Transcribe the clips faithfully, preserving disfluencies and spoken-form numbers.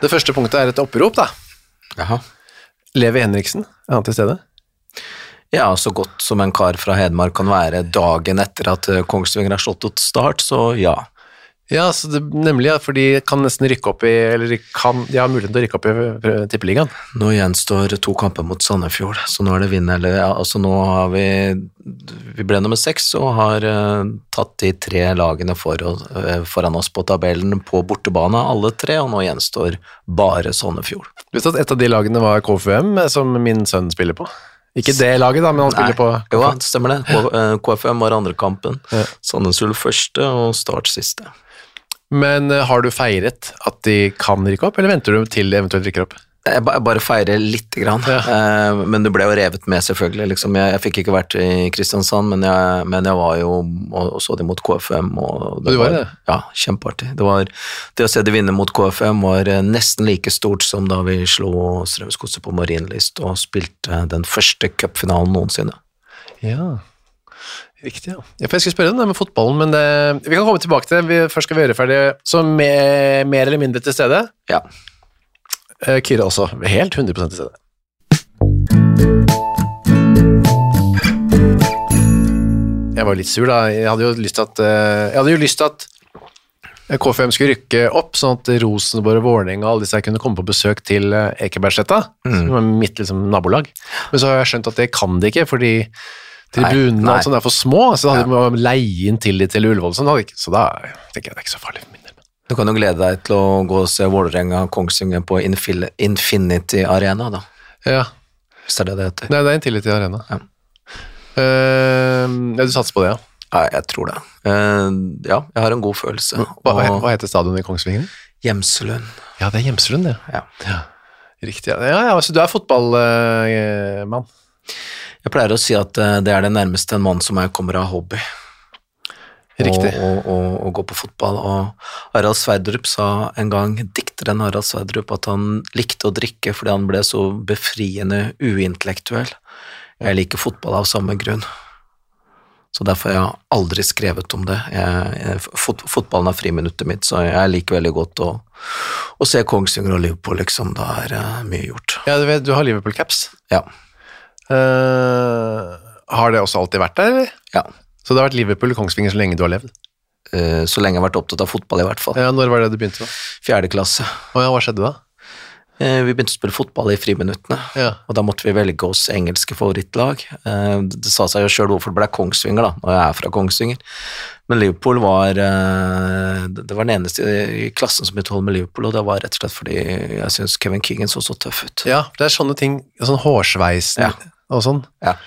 Det første punktet er et opprop da. Jaha. Levi Henriksen, er han til stede? Ja, så godt som en kar fra Hedmark kan være dagen etter at Kongsvinger har slått ut Start, så ja. Ja, så det, nemlig, ja, for de kan nesten rykke opp i, eller de, kan, de har mulighet til å rykke opp i tippeligaen. Nå gjenstår to kamper mot Sandefjord, så nå er det vinn, eller ja, altså nå har vi, vi ble nummer seks og har uh, tatt de tre lagene for, uh, foran oss på tabellen på bortebane, alle tre, og nå gjenstår bare Sandefjord. Visst at et av de lagene var K F U M, som min sønn spiller på? Ikke det laget da, men han spiller Nei, på... Jo, det stemmer det. K F U M var andre kampen, ja. Sandnes Ulf første og Start siste. Men uh, har du feiret at de kan rykke opp, eller venter du til de eventuelt rykker opp? Jeg bare feirer litt grann, ja. uh, men det ble jo revet med selvfølgelig, liksom. jeg, jeg fikk ikke vært i Kristiansand, men jeg, men jeg var jo og, og så de mot K F U M, og det du var, var det? Ja, kjempeartig. Det, var, det å se de vinne mot K F U M var nesten like stort som da vi slo Strømsgodset på Marienlyst og spilte den første cupfinalen noensinne. Ja, riktig, ja. Jeg skulle spørre den der med fotballen, men det, vi kan komme tilbake til det. Vi først skal vi gjøre ferdig, så med, mer eller mindre til stede. Ja. Kyrre også, helt hundre prosent til stede. Jeg var litt sur da, jeg hadde jo lyst til at, jeg hadde jo lyst til at K F U M skulle rykke opp, sånn at Rosenborg og Vålerenga og alle disse kunne komme på besøk til Ekebergsletta, mm. som var mitt liksom, nabolag. Men så har jeg skjønt at det kan de ikke, fordi tribunene og sånn er for små, så da hadde de ja. leie inn til, til Ullevål, sånn, så da tenker jeg det er ikke så farlig for min del. Du kan jo glede deg til å gå og se Vålerenga Kongsvinger på Infil- Infinity Arena da. Ja. Hvis det er det det heter. Nei, det er Infinity Arena. Ja. Uh, ja, du satser på det, ja? Ja, jeg tror det. Uh, ja, jeg har en god følelse. Hva, og... hva heter stadion i Kongsvinger? Gjemselund. Ja, det er Gjemselund, det. Ja. ja. Riktig, ja. Ja, ja, så du er fotballmann. Uh, jeg pleier å si at uh, det er det nærmeste en mann som jeg kommer av hobby. Riktig. Og, og, og, og gå på fotball, og Harald Sverdrup sa en gang, dikteren Harald Sverdrup, at han likte å drikke fordi han ble så befriende uintellektuell. Jeg liker fotball av samme grunn. Så derfor har jeg aldri skrevet om det. Jeg, jeg, fot, fotballen er friminuttet mitt, så jeg liker veldig godt å, å se Kongsvinger og Liverpool, liksom. Da er uh, mye gjort. Ja, du vet, du har Liverpool-caps. Ja. Uh, har det også alltid vært der, eller? Ja. Så det har vært Liverpool og Kongsvinger så lenge du har levd? Uh, så lenge jeg har vært opptatt av fotball i hvert fall. Ja, når var det du begynte da? Fjerde klasse. Og ja, hva skjedde da? Uh, vi begynte å spille fotball i friminuttene, ja. og da måtte vi velge oss engelske favorittlag. Uh, det, det sa seg jo selv hvorfor det ble Kongsvinger da, når jeg er fra Kongsvinger. Men Liverpool var, uh, det var den eneste i klassen som begynte å holde med Liverpool, og det var rett og slett fordi jeg synes Kevin Keegan så så tøff ut. Ja, det er sånne ting, sånn hårsveisen ja. og sånn. Ja.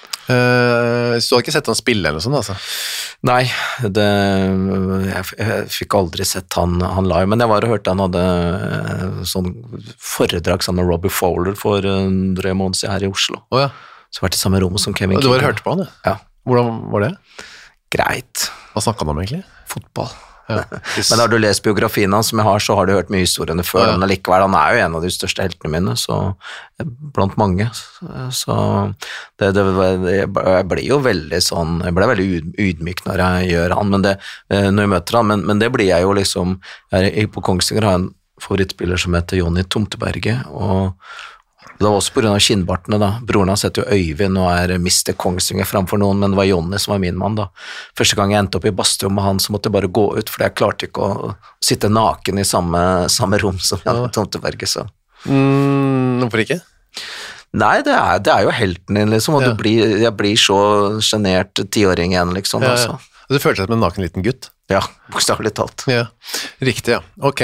Uh, så du har ikke sett han spille eller noe sånt, altså? Nei, det, jeg, jeg fikk aldri sett han, han live, men jeg var og hørte han hadde sånn foredrag sammen med Robbie Fowler for en drøy måned siden her i Oslo. Oh, ja. Så vært i samme rom som Kevin Keegan. Du var og hørte på han, ja? Ja. Hvordan var det? Greit. Hva snakket han om egentlig? Fotball. Ja. Men har du lest biografien hans som jeg har, så har du hørt mye historiene før, ja. Men likevel, han er jo en av de største heltene mine, så blant mange, så det, det, jeg blir jo veldig sånn, jeg ble veldig ydmyk når jeg gjør han, men det, når jeg møter han, men, men det blir jeg jo liksom, jeg på Kongsvinger har jeg en favorittspiller som heter Jonny Tomteberget, og det var også på grunn av kinnbartene da, broren hans heter jo Øyvind og er mister Kongsvinger framfor noen, men det var Jonny som var min mann da. Første gang jeg endte opp i badstue med han, så måtte jeg bare gå ut, for jeg klarte ikke å sitte naken i samme, samme rom som Jonny Tomteberget, så. Mm, hvorfor ikke? Nei, det er, det er jo helten din liksom, og ja. du blir, jeg blir så genert tiåring igjen liksom, ja, altså. Ja. Du følte deg som en naken liten gutt? Ja, bokstavelig talt. Ja, riktig, ja. Ok.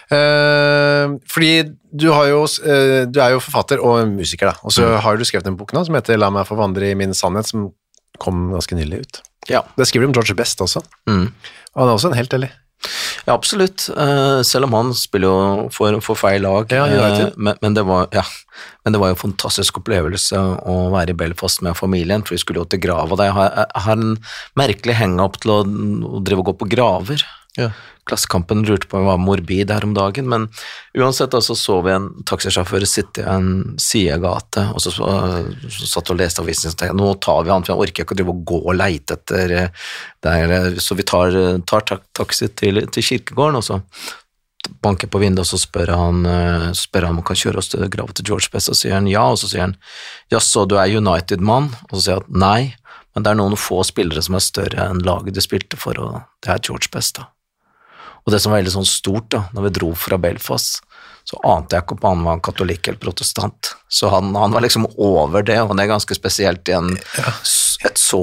Uh, fordi du, har jo, uh, du er jo forfatter og musiker, da. Og så mm. har du skrevet en bok nå som heter La meg få vandre i min sannhet, som kom ganske nylig ut. Ja. Det skriver du om George Best også. Mm. Og han er også en helt, eller? Ja, absolutt. Uh, selv om han spiller jo for, for feil lag. Ja, uh, men, men, det var, ja, men det var jo en fantastisk opplevelse å være i Belfast med familien, for vi skulle jo til grav, og jeg har, jeg har en merkelig heng-up til å, å drive og gå på graver. Ja. Klassekampen lurte på om jeg var morbid her om dagen, men uansett altså, så vi en taxisjåfør sitte i en sidegate, og så, så, så satt og leste avisen, og tenkte, nå tar vi han, for jeg orker ikke å drive og gå og leite etter der, så vi tar, tar taxi til, til kirkegården, og så banker på vinduet, og så spør han, så spør han om han kan kjøre oss til graven til George Best, og så sier han ja, og så sier han, ja, så du er United-mann, og så sier han nei, men det er noen få spillere som er større enn laget du spilte for, og det er George Best da. Og det som var veldig sånn stort da, når vi dro fra Belfast, så ante jeg ikke om han var en katolikk eller protestant, så han, han var liksom over det, og det er ganske spesielt i en, et så,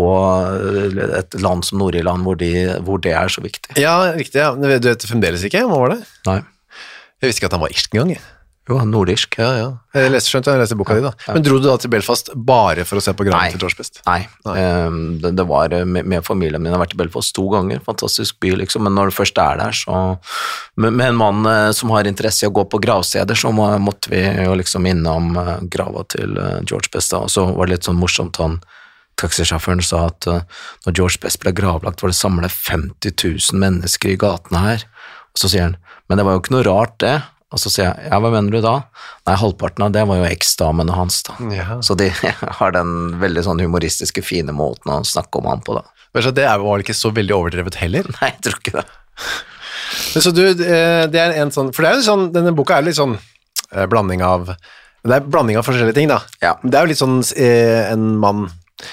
et land som Nord-Irland, hvor, de, hvor det er så viktig. Ja, riktig, ja. Du vet fremdeles ikke, hva var det? Nei. Jeg visste ikke at han var irsk en gang. Jo, han er nordisk. Ja, ja. Jeg leste, skjønt, jeg leste boka di da. Men dro du da til Belfast bare for å se på graven til George Best? Nei, nei. Um, det, det var med, med familien min. Jeg har vært i Belfast to ganger, fantastisk by liksom, men når du først er der, så med, med en mann uh, som har interesse i å gå på gravsteder, så må, måtte vi jo liksom innom uh, grava til uh, George Best da, og så var det litt sånn morsomt, han taxisjåføren sa at uh, når George Best ble gravlagt, var det samlet femti tusen mennesker i gatene her, og så sier han, men det var jo ikke noe rart det. Og så sier jeg, ja, hva mener du da? Nei, halvparten av det var jo eks-damene hans da. Ja. Så de har den veldig sånn humoristiske, fine måten å snakke om han på da. Men så det var vel ikke så veldig overdrevet heller? Nei, jeg tror ikke det. Men så du, det er en sånn, for det er jo sånn, denne boka er jo litt sånn eh, blanding av, det er blanding av forskjellige ting da. Ja. Det er jo litt sånn eh, en mann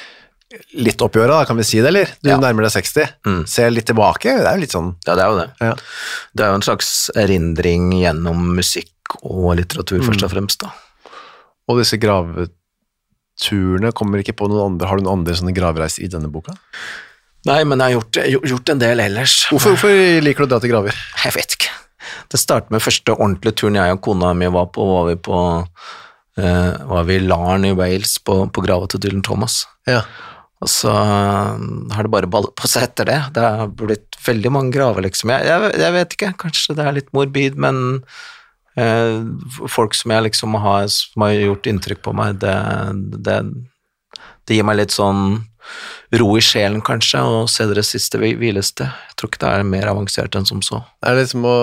litt opp i året da, kan vi si det, eller? Du ja. Nærmer deg seksti, mm. ser litt tilbake, det er jo litt sånn. Ja, det er jo det. Ja. Det er jo en slags erindring gjennom musikk og litteratur, mm. først og fremst da. Og disse graveturene kommer ikke på noen andre, har du noen andre sånne gravreiser i denne boka? Nei, men jeg har gjort, gjort en del ellers. Hvorfor, hvorfor liker du å dra til graver? Jeg vet ikke. Det startet med første ordentlige turen jeg og kona mi var på, var vi på, uh, var vi i Larne i Wales på, på gravet til Dylan Thomas. Ja. Og så har det bare ballet på seg etter det. Det har blitt veldig mange graver, liksom. Jeg, jeg, jeg vet ikke, kanskje det er litt morbid, men eh, folk som jeg liksom har, som har gjort inntrykk på meg, det, det, det gir meg litt sånn ro i sjelen, kanskje, og se deres siste hvileste. Jeg tror ikke det er mer avansert enn som så. Er det liksom å...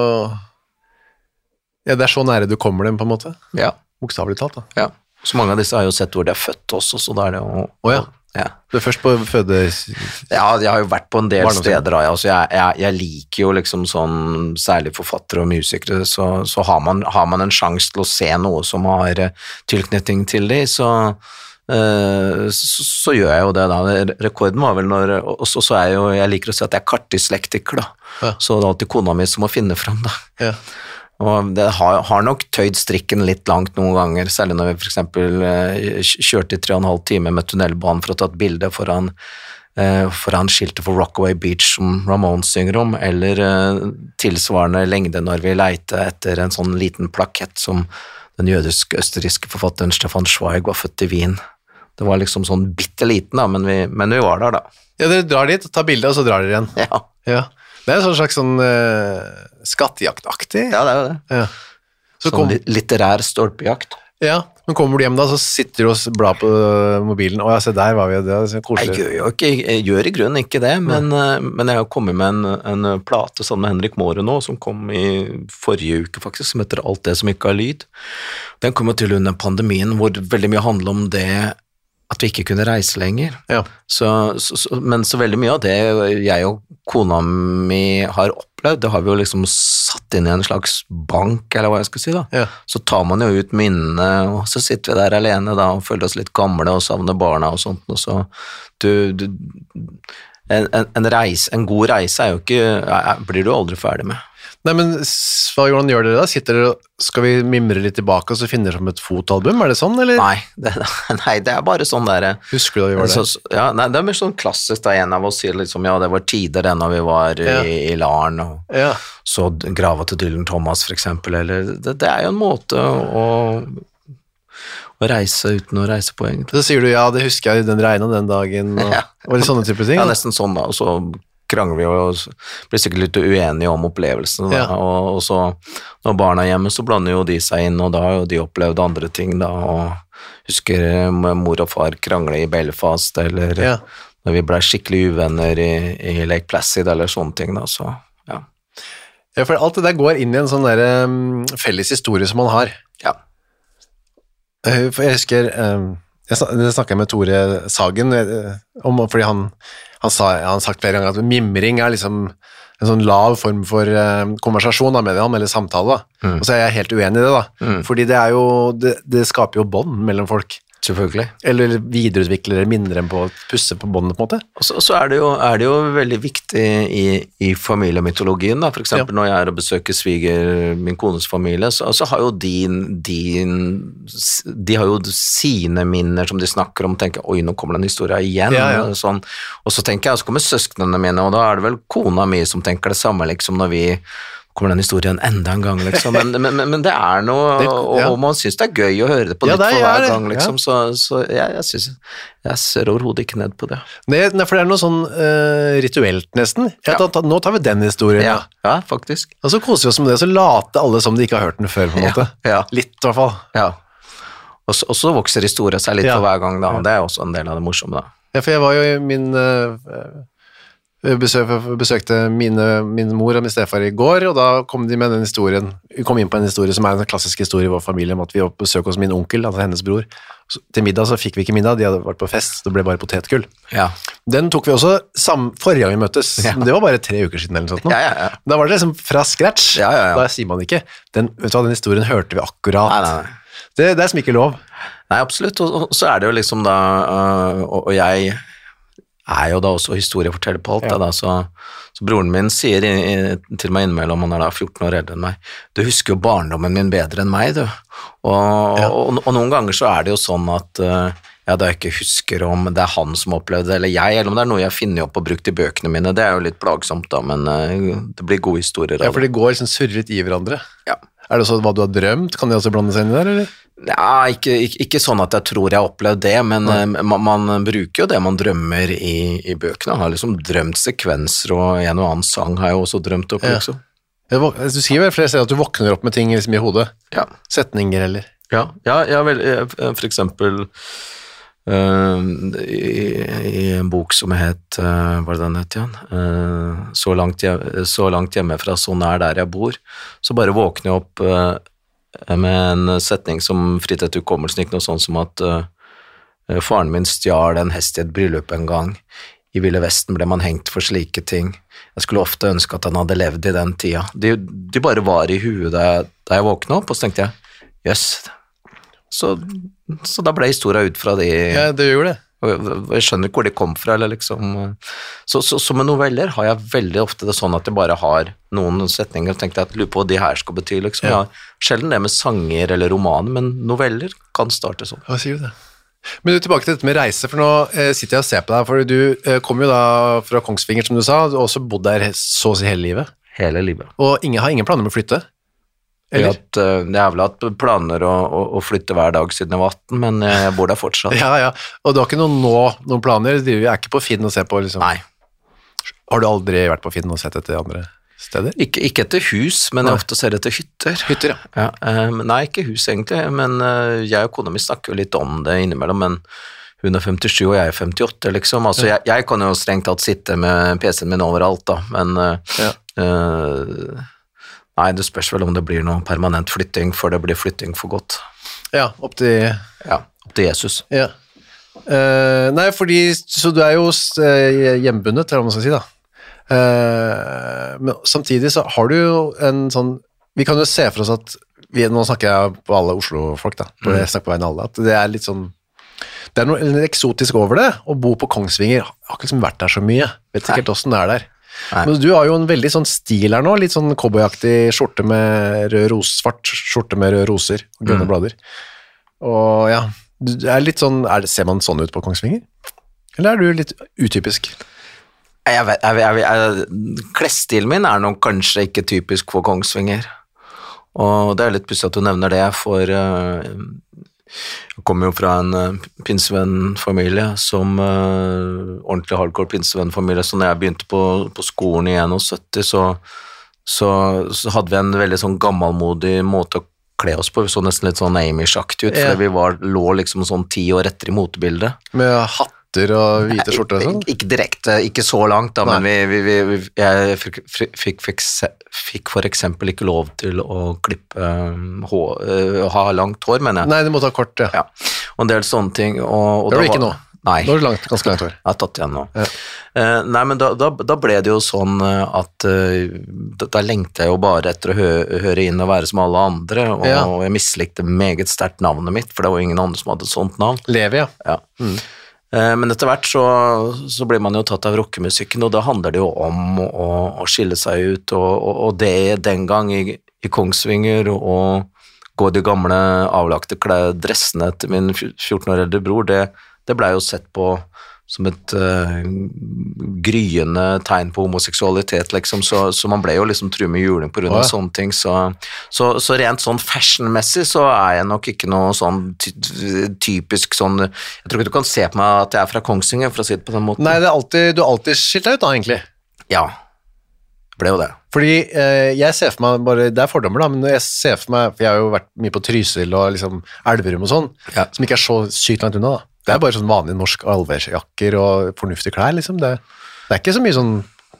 Ja, det er så nære du kommer dem, på en måte? Ja. Bokstavelig talt, da. Ja. Så mange av disse har jo sett hvor de er født også, så da er det jo... Å ja. Ja. Du er først på føde... Ja, jeg har jo vært på en del steder da, altså jeg, jeg, jeg liker jo liksom sånn, særlig forfattere og musikere, så, så har, man, har man en sjans til å se noe som har tilknytning til de, så, uh, så, så gjør jeg jo det da. Rekorden var vel når, og så, så er jo, jeg liker å si at jeg er kartdyslektiker da, ja. Så det er alltid kona mi som må finne frem da. Ja. Og det har, har nok tøyd strikken litt langt noen ganger, særlig når vi for eksempel eh, kjørte i tre og en halv time med tunnelbanen for å ta et bilde foran, eh, foran skiltet for Rockaway Beach som Ramones synger om, eller eh, tilsvarende lengde når vi leite etter en sånn liten plakett som den jødisk-østerrikske forfatteren Stefan Zweig var født i Wien. Det var liksom sånn bitteliten da, men vi, men vi var der da. Ja, dere drar dit, tar bilde, og så drar dere igjen. Ja. Ja. Det er en slags sånn uh, skattejaktaktig. Ja, det er jo det. Ja. Så sånn kom... litterær stolpejakt. Ja, men kommer du hjem da, så sitter du og blar på mobilen, og ja, se der var vi, det er koselig. Jeg gjør jo ikke, jeg gjør i grunnen ikke det, men, ja. men jeg har kommet med en, en plate sammen med Henrik Måre nå, som kom i forrige uke faktisk, som heter Alt det som ikke har lyd. Den kom jo til under pandemien, hvor veldig mye handler om det at vi ikke kunne reise lenger. Ja. Så, så, så, men så veldig mye av det jeg og kona mi har opplevd, det har vi jo liksom satt inn i en slags bank, eller hva jeg skal si da. Ja. Så tar man jo ut minnene, og så sitter vi der alene da, og føler oss litt gamle, og savner barna og sånt, og så du, du en, en, en reise, en god reise er jo ikke, er, blir du aldri ferdig med. Nei, men hva hvordan gjør dere da? Sitter dere, skal vi mimre litt tilbake, og så finner dere som et fotalbum? Er det sånn, eller? Nei, det, nei, det er bare sånn der... Husker du da vi var der? Så, ja, nei, det er mer sånn klassisk da, en av oss sier liksom, ja, det var tider den da vi var ja. i, i Larn, og ja. Så grava til Dylan Thomas for eksempel, eller det, det er jo en måte å, å reise uten å reise på egentlig. Så sier du, ja, det husker jeg, den regnet den dagen, og, ja. og sånne typer ting? Ja, nesten sånn da, og så... krangler vi og blir sikkert litt uenige om opplevelsen, ja. og, og så når barna er hjemme så blander jo de seg inn, og da har jo de opplevd andre ting da, og husker mor og far krangle i Belfast, eller ja. Når vi ble skikkelig uvenner i, i Lake Placid, eller sånne ting da, så ja. Ja, for alt det der går inn i en sånn der um, felles historie som man har. Ja. For jeg husker, um, jeg snakket med Tore Sagen, om, fordi han Han sa, han har sagt flere ganger at mimring er liksom en sånn lav form for uh, konversasjon da, med ham, eller samtale da. Mm. Og så er jeg helt uenig i det da, mm. fordi det er jo, det, det skaper jo bånd mellom folk. Selvfølgelig. Eller videreutvikler eller minner dem på å pusse på båndet på en måte. Og så, så er, det jo, er det jo veldig viktig i, i familiemytologien da, for eksempel ja. Når jeg er og besøker sviger, min kones familie, så, så har jo din, din, de har jo sine minner som de snakker om, og tenker, oi, nå kommer den historien igjen, ja, ja. Sånn. Og så tenker jeg, så kommer søsknene mine, og da er det vel kona mi som tenker det samme, liksom når vi kommer den historien enda en gang, liksom, men, men, men det er noe, det, ja. Og man synes det er gøy å høre det på ja, nytt for hver gang, liksom, ja. Så, så jeg, jeg synes, jeg ser overhodet ikke ned på det. Nei, for det er noe sånn uh, rituelt nesten. Ja. Tar, nå tar vi den historien. Ja, ja faktisk. Og så koser vi oss med det, så late alle som de ikke har hørt den før, på en måte. Ja. Ja. Litt i hvert fall. Ja. Og så, og så vokser historien seg litt ja. For hver gang, da, og det er også en del av det morsomme, da. Ja, for jeg var jo i min... Uh, Besøk, besøkte mine, min mor og min stefar i går, og da kom de med den historien, vi kom inn på en historie som er en klassisk historie i vår familie, om at vi var på besøk hos min onkel, altså hennes bror. Så, til middag så fikk vi ikke middag, de hadde vært på fest, det ble bare potetgull. Ja. Den tok vi også sam, forrige gang vi møttes, ja. Men det var bare tre uker siden eller noe sånt. Ja, ja, ja. Da var det liksom fra scratch, ja, ja, ja. Da sier man ikke, den, vet du hva, den historien hørte vi akkurat. Nei, nei, nei. Det, det er som ikke lov. Nei, absolutt, og, og så er det jo liksom da, uh, og, og jeg... er jo da også historieforteller på alt, ja. Da, så, så broren min sier i, i, til meg innimellom, han er da fjorten år eldre enn meg, du husker jo barndommen min bedre enn meg, du. Og, ja. og, og noen ganger så er det jo sånn at uh, ja, da jeg ikke husker om det er han som opplevde det, eller jeg, eller om det er noe jeg finner opp og brukt i bøkene mine, det er jo litt plagsomt da, men uh, det blir gode historier. Ja, for det går liksom surret i hverandre. Ja. Er det så hva du har drømt? Kan det også blande seg inn i der, eller? Ja, ikke, ikke, ikke sånn at jeg tror jeg har opplevd det, men ja. man, man bruker jo det man drømmer i, i bøkene. Han har liksom drømt sekvenser, og en og annen sang har jeg også drømt opp, liksom. Ja. Du sier vel flere steder at du våkner opp med ting liksom i hodet? Ja. Setninger, eller? Ja, ja, ja vel, for eksempel uh, i, i en bok som het, uh, hva er det den het igjen? Uh, så, langt hjem, så langt hjemmefra, så nær der jeg bor, så bare våkner jeg opp uh, med en setning som fritt etter hukommelsen, ikke noe sånn som at uh, faren min stjal en hest i et bryllup en gang. I Ville Vesten ble man hengt for slike ting. Jeg skulle ofte ønske at han hadde levd i den tida. De, de bare var i huet da jeg, da jeg våknet opp, og så tenkte jeg, jøss. Så, så da ble historien ut fra de... Ja, det gjorde det. Jeg skjønner ikke hvor de kom fra, eller liksom. Så, så, så med noveller har jeg veldig ofte det sånn at jeg bare har noen setninger, og tenkte at lurer på hva de her skal bety, liksom. Ja. Sjelden det med sanger eller romaner, men noveller kan starte sånn. Hva sier du det? Men du, tilbake til dette med reise, for nå eh, sitter jeg og ser på deg, for du eh, kom jo da fra Kongsvinger, som du sa, og også bodd der så å si hele livet. Hele livet. Og ingen, har ingen planer om å flytte? Eller? At, uh, jeg har vel hatt planer å, å, å flytte hver dag siden jeg var atten, men jeg bor der fortsatt. Ja, ja, og du har ikke noen nå, noen planer? Du er ikke på Finn og ser på, liksom? Nei. Har du aldri vært på Finn og sett etter andre steder? Ikke, ikke etter hus, men nei. Jeg ofte ser etter hytter. Hytter, ja. ja um, nei, ikke hus egentlig, men uh, jeg og kona mi snakker jo litt om det innimellom, men hun er femtisju og jeg er femtiåtte, liksom. Altså, ja. jeg, jeg kan jo strengt tatt sitte med P C-en min overalt, da, men... Uh, ja. uh, Nei, det spørs vel om det blir noe permanent flytting, for det blir flytting for godt. Ja, opp til... Ja, opp til Jesus. Ja. Uh, nei, fordi, så du er jo uh, hjembundet, eller hva man skal si da. Uh, men samtidig så har du jo en sånn, vi kan jo se for oss at, vi, nå snakker jeg på alle Oslo-folk da, for jeg snakker på veien alle, at det er litt sånn, det er noe eksotisk over det, å bo på Kongsvinger, har ikke liksom vært der så mye, vet ikke helt hvordan det er der. Nei. Men du har jo en veldig sånn stil her nå, litt sånn cowboyaktig skjorte med rød ros, svart skjorte med røde roser og grønne mm. blader. Og ja, du er litt sånn, er det, ser man sånn ut på Kongsvinger? Eller er du litt utypisk? Jeg vet, jeg, jeg, jeg, klesstilen min er nok kanskje ikke typisk for Kongsvinger. Og det er litt pussig at du nevner det, for uh, jeg kommer jo fra en uh, pinsevennfamilie som uh, ordentlig hardcore pinsevennfamilie, så når jeg begynte på, på skolen i syttien, så, så, så hadde vi en veldig sånn gammelmodig måte å kle oss på, vi så nesten litt sånn Amish-aktig ut, for ja. Vi var, lå liksom sånn ti år etter i motebildet. Med hatt og hvite skjorter og sånn? Ikke direkte, ikke så langt da, Nei. Men vi, vi, vi, jeg fikk, fikk, fikk, fikk for eksempel ikke lov til å klippe hår, ha langt hår, mener jeg. Nei, det måtte ha kort, ja. ja. Og en del sånne ting. Og, og det var ikke nå? Nei. Da var det langt, ganske langt hår. Jeg har tatt igjen nå. Ja. Uh, nei, men da, da, da ble det jo sånn at uh, da, da lengte jeg jo bare etter å hø høre inn og være som alle andre, og, Ja. og jeg mislikte meget sterkt navnet mitt, for det var ingen andre som hadde et sånt navn. Levi, ja. Ja. Mm. Uh, men etter hvert så, så blir man jo tatt av rockemusikken, og da handler det jo om å, å skille seg ut, og, og, og det den gang i, i Kongsvinger, og gå i de gamle avlagte dressene til min fjorten år eldre bror, det, det ble jo sett på som et uh, gryende tegn på homoseksualitet, liksom, så, så man ble jo liksom true med juling på grunn av oh, ja. sånne ting, så, så, så rent sånn fashionmessig så er jeg nok ikke noe sånn ty typisk sånn, jeg tror ikke du kan se på meg at jeg er fra Kongsvinger, for å si det på den måten. Nei, det er alltid, du har alltid skilt deg ut da, egentlig. Ja, det ble jo det. Fordi eh, jeg ser for meg, bare, det er fordommer da, men jeg ser for meg, for jeg har jo vært mye på Trysil og liksom Elverum og sånn, ja. som ikke er så sykt langt unna da. Det er bare sånn vanlige norsk alversjakker og fornuftige klær, liksom. Det, det er ikke så mye sånn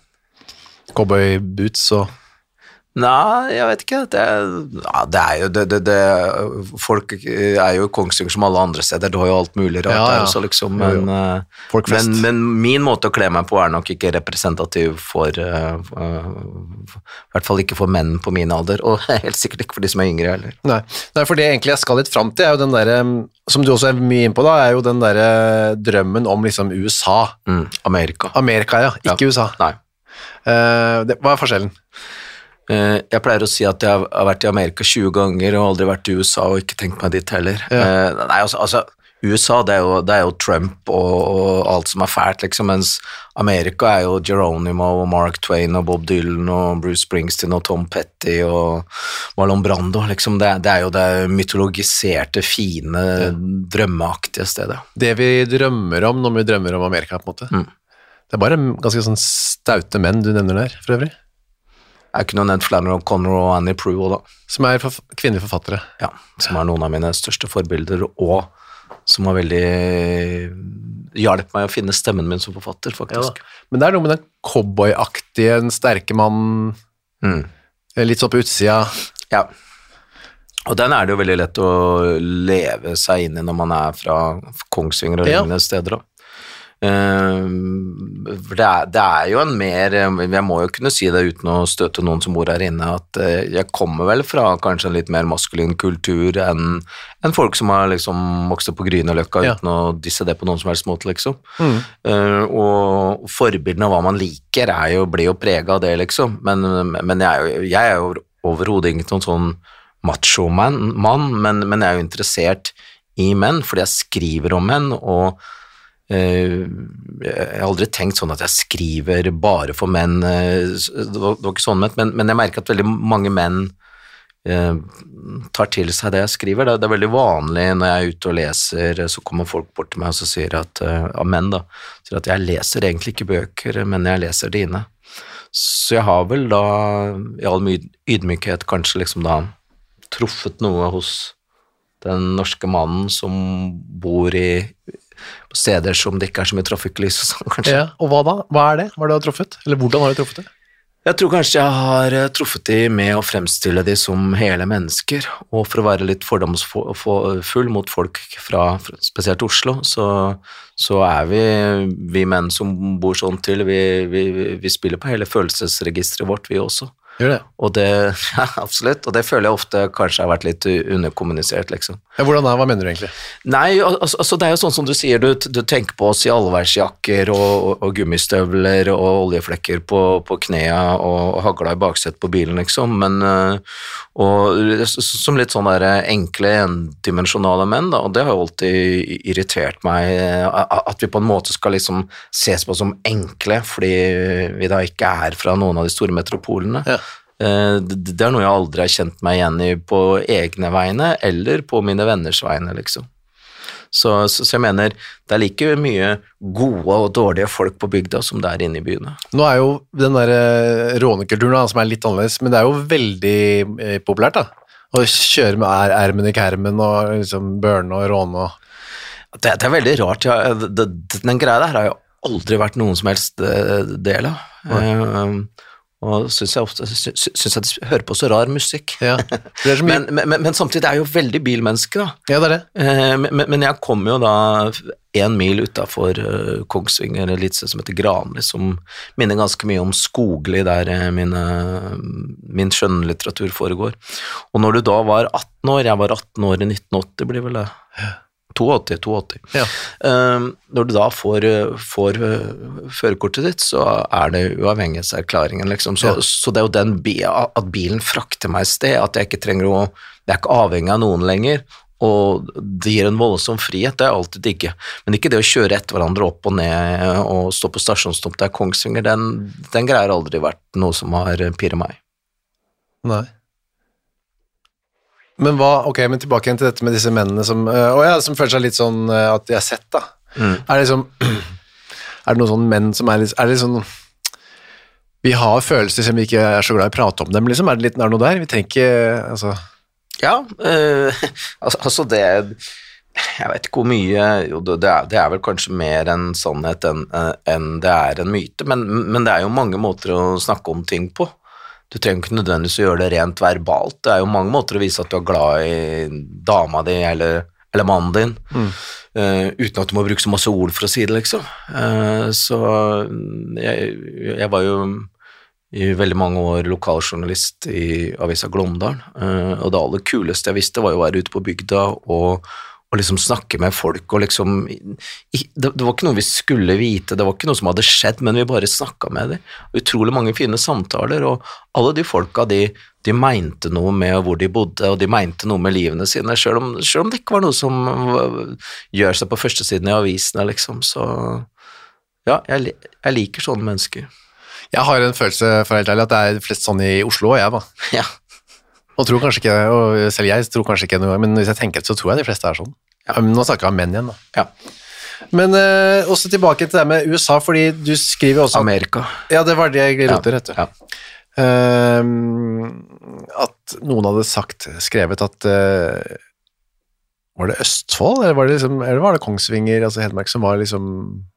cowboyboots og... Nei, jeg vet ikke. Det, ja, det er jo det, det, det, folk er jo i Kongsvinger som alle andre steder, du har jo alt mulig rart ja, ja. der også, liksom, men, jo, jo. men, men min måte å kle meg på er nok ikke representativ for, uh, uh, i hvert fall ikke for menn på min alder, og helt sikkert ikke for de som er yngre heller. Nei, Nei for det egentlig jeg skal litt frem til er jo den der, som du også er mye inn på da, er jo den der drømmen om liksom U S A. Mm, Amerika. Amerika, ja, ikke ja. U S A. Nei. Uh, det, hva er forskjellen? Jeg pleier å si at jeg har vært i Amerika tjue ganger og aldri vært i U S A og ikke tenkt meg dit heller. Ja. Nei, altså, altså, U S A det er, jo, det er jo Trump og, og alt som er fælt, liksom, mens Amerika er jo Geronimo og Mark Twain og Bob Dylan og Bruce Springsteen og Tom Petty og Marlon Brando, liksom, det, det er jo det mytologiserte, fine, ja. drømmeaktige stedet. Det vi drømmer om når vi drømmer om Amerika, på en måte. Mm. Det er bare ganske sånn staute menn du nevner der, for øvrig. Jeg kunne nevnt Flannery O'Connor og Annie Proulx da. Som er forf kvinnelige forfattere. Ja, som er noen av mine største forbilder, og som har veldig hjulpet meg å finne stemmen min som forfatter, faktisk. Ja, men det er noe med den cowboyaktige, den sterke mannen, mm. litt så på utsida. Ja, og den er det jo veldig lett å leve seg inn i når man er fra Kongsvinger og lignende ja. steder da. Uh, det, er, det er jo en mer, jeg må jo kunne si det uten å støte noen som bor her inne, at uh, jeg kommer vel fra kanskje en litt mer maskulin kultur enn en folk som har liksom vokst på Grünerløkka ja. uten å disse det på noen som helst måte, liksom. Mm. Uh, og forbildene av hva man liker er jo, blir jo preget av det, liksom, men, men jeg er jo, jeg er jo overhodet ikke noen sånn macho-mann, men, men jeg er jo interessert i menn, fordi jeg skriver om menn, og jeg har aldri tenkt sånn at jeg skriver bare for menn, det var, det var ikke sånn, men, men jeg merker at veldig mange menn eh, tar til seg det jeg skriver. Det, det er veldig vanlig når jeg er ute og leser, så kommer folk bort til meg og så sier at, av menn da, sier at jeg leser egentlig ikke bøker, men jeg leser dine. Så jeg har vel da, i all ydmykhet kanskje liksom da, truffet noe hos den norske mannen som bor i på steder som det ikke er så mye trafikklys og sånn, kanskje. Ja, og hva da? Hva er det? Hva er det du har truffet? Eller hvordan har du truffet det? Jeg tror kanskje jeg har truffet de med å fremstille de som hele mennesker, og for å være litt fordomsfull mot folk fra spesielt Oslo, så, så er vi, vi menn som bor sånn til, vi, vi, vi spiller på hele følelsesregistret vårt, vi også. Gjør det? Og det, ja, absolutt, og det føler jeg ofte kanskje har vært litt underkommunisert, liksom. Ja, hvordan er, hva mener du egentlig? Nei, altså, altså det er jo sånn som du sier, du, du tenker på oss i allværsjakker og, og, og gummistøvler og oljeflekker på, på knea og, og hagla i baksett på bilen, liksom, men og, som litt sånn der enkle, endimensjonale menn, da, og det har jo alltid irritert meg, at vi på en måte skal liksom ses på som enkle, fordi vi da ikke er fra noen av de store metropolene. Ja. Det er noe jeg aldri har kjent meg igjen i på egne vegne, eller på mine venners vegne, liksom. Så, så, så jeg mener, det er like mye gode og dårlige folk på bygda som det er inne i byene. Nå er jo den der rånekulturen da, som er litt annerledes, men det er jo veldig eh, populært da, å kjøre med ermen i kermen og liksom børne og råne og... Det, det er veldig rart, ja. det, den greia der har jo aldri vært noen som helst del av. Mm. og synes jeg ofte sy- sy- synes jeg de hører på så rar musikk. Ja, det er så mye. Men, men, men samtidig er jeg jo veldig bilmenneske, da. Ja, det er det. Eh, Men, men jeg kom jo da en mil utenfor uh, Kongsvinger, et lite sted som heter Granli, som minner ganske mye om Skogli, der eh, mine, min skjønnlitteratur foregår. Og når du da var atten år, jeg var atten år i nitten åtti, blir vel det? åttito, åttito. Ja. Um, når du da får, får uh, førerkortet ditt, så er det uavhengighetserklæringen, liksom. Så, Ja. så det er jo den bi at bilen frakter meg et sted, at jeg ikke trenger å, jeg er ikke avhengig av noen lenger, og det gir en voldsom frihet, det er alltid digge. Men ikke det å kjøre etter hverandre opp og ned og stå på stasjonstopp der Kongsvinger, den, den greier aldri vært noe som har pirret meg. Nei. Men hva, ok, men tilbake igjen til dette med disse mennene som, øh, å ja, som føler seg litt sånn øh, at de er sett da. Mm. Er det liksom, er det noen sånne menn som er litt, er det sånn, vi har følelser som vi ikke er så glad i å prate om dem, liksom, er det litt er det noe der? Vi trenger ikke, altså... Ja, eh, altså, altså det, jeg vet ikke hvor mye, jo, det, er, det er vel kanskje mer en sannhet enn, enn det er en myte, men, men det er jo mange måter å snakke om ting på. Du trenger ikke nødvendigvis å gjøre det rent verbalt, det er jo mange måter å vise at du er glad i dama di eller, eller mannen din, mm. uh, uten at du må bruke så masse ord for å si det, liksom. Uh, så jeg, jeg var jo i veldig mange år lokaljournalist i avisa Glåmdalen, uh, og det aller kuleste jeg visste var jo å være ute på bygda og og liksom snakke med folk, og liksom, det, det var ikke noe vi skulle vite, det var ikke noe som hadde skjedd, men vi bare snakket med dem. Utrolig mange fine samtaler, og alle de folka, de, de mente noe med hvor de bodde, og de mente noe med livene sine, selv om, selv om det ikke var noe som gjør seg på første siden i avisene, liksom, så ja, jeg, jeg liker sånne mennesker. Jeg har en følelse, for helt ærlig, at det er flest sånn i Oslo, og jeg da. Ja. Og tror kanskje ikke, og selv jeg tror kanskje ikke noe, men hvis jeg tenker så tror jeg de fleste er sånn. Ja. Nå snakker jeg om menn igjen da. Ja. Men uh, også tilbake til det med U S A, fordi du skriver også... Amerika. Ja, det var det jeg roter etter. Ja. Uh, at noen hadde sagt, skrevet at uh, var det Østfold, eller var det, liksom, eller var det Kongsvinger, altså Hedmark, som var liksom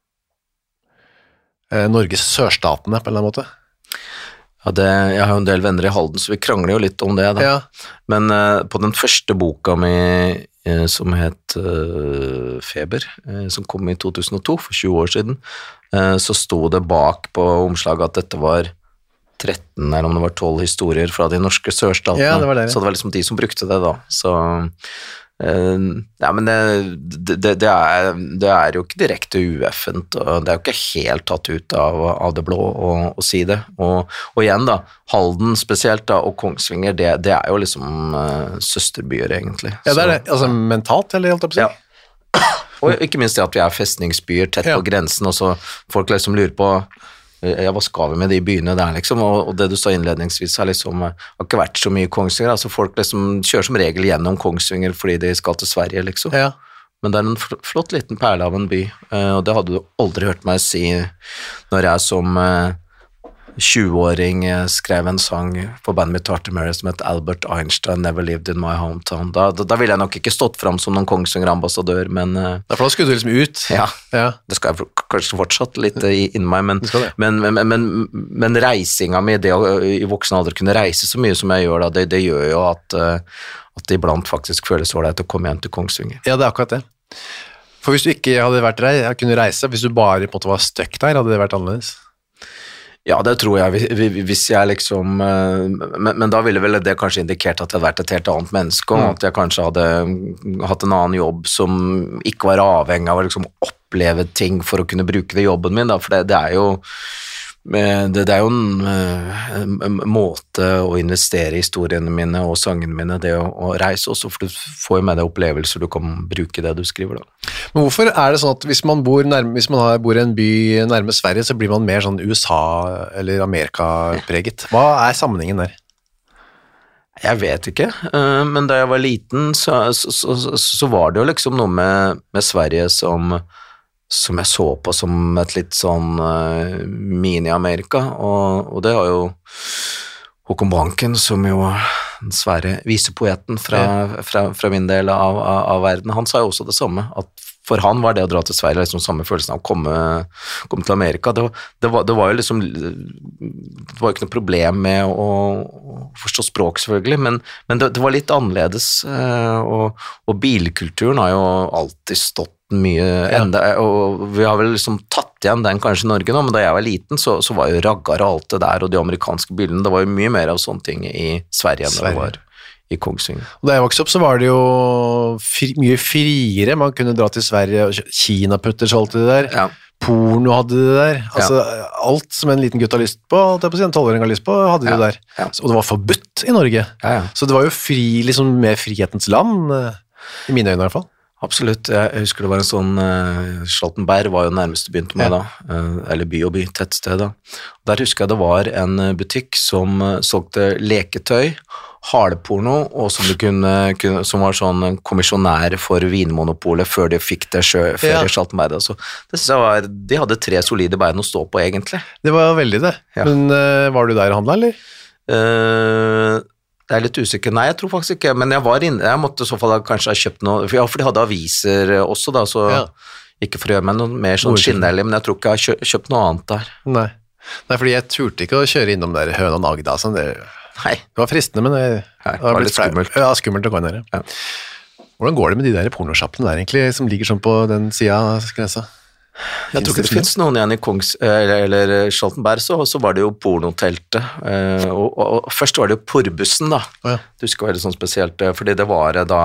uh, Norges sørstatene på en eller annen måte? Ja, det, jeg har jo en del venner i Halden, så vi krangler jo litt om det da. Ja. Men uh, på den første boka mi, uh, som het uh, Feber, uh, som kom i to tusen og to, for tjue år siden, uh, så sto det bak på omslaget at dette var tretten, eller om det var tolv historier fra de norske sørstatene. Ja, det var det. Så det var liksom de som brukte det da. Så... Uh, ja, men det, det, det, er, det er jo ikke direkte ueffent, og det er jo ikke helt tatt ut av, av det blå å, å si det, og, og igjen da, Halden spesielt da, og Kongsvinger, det, det er jo liksom uh, søsterbyer egentlig. Ja, det er det, altså mentalt, eller helt oppsett? Ja, og ikke minst det at vi er festningsbyer tett ja. På grensen, og så folk liksom lurer på ja, hva skal vi med de byene der, liksom, og, og det du sa innledningsvis har liksom, har ikke vært så mye Kongsvinger, altså folk liksom kjører som regel gjennom Kongsvinger fordi de skal til Sverige, liksom. Ja. Men det er en flott liten perle av en by, og det hadde du aldri hørt meg si når jeg som tjue-åring skrev en sang på bandet mitt Tartar Mary som het Albert Einstein Never Lived in My Hometown. Da, da, da ville jeg nok ikke stått frem som noen Kongsvinger-ambassadør, men... Da for da skulle du liksom ut. Ja, ja. Det skal jeg kanskje fortsatt litt inni meg, men, men, men, men, men reisinga mi, det å i voksen alder kunne reise så mye som jeg gjør da, det, det gjør jo at, at det iblant faktisk føles ålreit å komme hjem til Kongsvinger. Ja, det er akkurat det. For hvis du ikke hadde vært rei, kunne reise, hvis du bare på en måte var støkk der, hadde det vært annerledes? Ja, det tror jeg, hvis jeg liksom, men, men da ville vel det kanskje indikert at jeg hadde vært et helt annet menneske, og mm. at jeg kanskje hadde hatt en annen jobb som ikke var avhengig av å liksom oppleve ting for å kunne bruke det i jobben min, da, for det, det er jo det, det er jo en, en måte å investere i historiene mine og sangene mine, det å, å reise også, for du får jo med deg opplevelser du kan bruke det du skriver da. Men hvorfor er det sånn at hvis man bor, nærme, hvis man har, bor i en by nærme Sverige, så blir man mer sånn U S A- eller Amerika-preget? Hva er sammenhengen der? Jeg vet ikke, men da jeg var liten så, så, så, så var det jo liksom noe med, med Sverige som som jeg så på som et litt sånn uh, mini-Amerika, og, og det har jo Håkon Banken, som jo den svære visepoeten fra, fra, fra min del av, av, av verden, han sa jo også det samme, at for han var det å dra til Sverige liksom samme følelsen av å komme, komme til Amerika. Det var, det, var, det var jo liksom det var jo ikke noe problem med å, å forstå språk selvfølgelig, men, men det, det var litt annerledes, og, og bilkulturen har jo alltid stått mye ja. enda, og vi har vel liksom tatt igjen den kanskje i Norge nå, men da jeg var liten så, så var jo raggar og alt det der, og de amerikanske bilene, det var jo mye mer av sånne ting i Sverige enn Sverige. Det var i Kongsvinger. Og da jeg vokste opp så var det jo fri, mye friere, man kunne dra til Sverige, og Kinaputter så alt det der, ja. Porno hadde det der, altså ja. alt som en liten gutt har lyst på, alt jeg på å si en tolvåring har lyst på, hadde ja. det der, ja. og det var forbudt i Norge, ja, ja. så det var jo fri, liksom mer frihetens land, i mine øyne i hvert fall. Absolutt, jeg husker det var en sånn, uh, Charlottenberg var jo nærmeste begynte med ja. da, uh, eller by og by, tettsted da. Der husker jeg det var en butikk som uh, solgte leketøy, haleporno, og som, du kunne, kunne, som var sånn kommisjonær for Vinmonopolet før de fikk det sjø, før ja. Charlottenberg. Så det synes jeg var, de hadde tre solide bein å stå på egentlig. Det var veldig det, ja. men uh, var du der og handlet, eller? Uh, Det er litt usikker. Nei, jeg tror faktisk ikke, men jeg var inne, jeg måtte i så fall kanskje ha kjøpt noe, for, ja, for de hadde aviser også da, så ja. ikke for å gjøre meg noe mer sånn skinnelig, men jeg tror ikke jeg har kjøpt, kjøpt noe annet der. Nei. Nei, fordi jeg turte ikke å kjøre innom der Høna Nagda, sånn, det, det var fristende, men det, Nei, det var litt skummelt. Ja, skummelt å gå inn der, ja. Hvordan går det med de der pornosjappene der egentlig, som ligger sånn på den siden av grensa? Jeg tror ikke det finnes noen igjen i Kongs, eller, eller Charlottenberg, så, så var det jo pornoteltet, og, og, og først var det jo porbussen da, oh, ja. Du husker det sånn spesielt, fordi det var da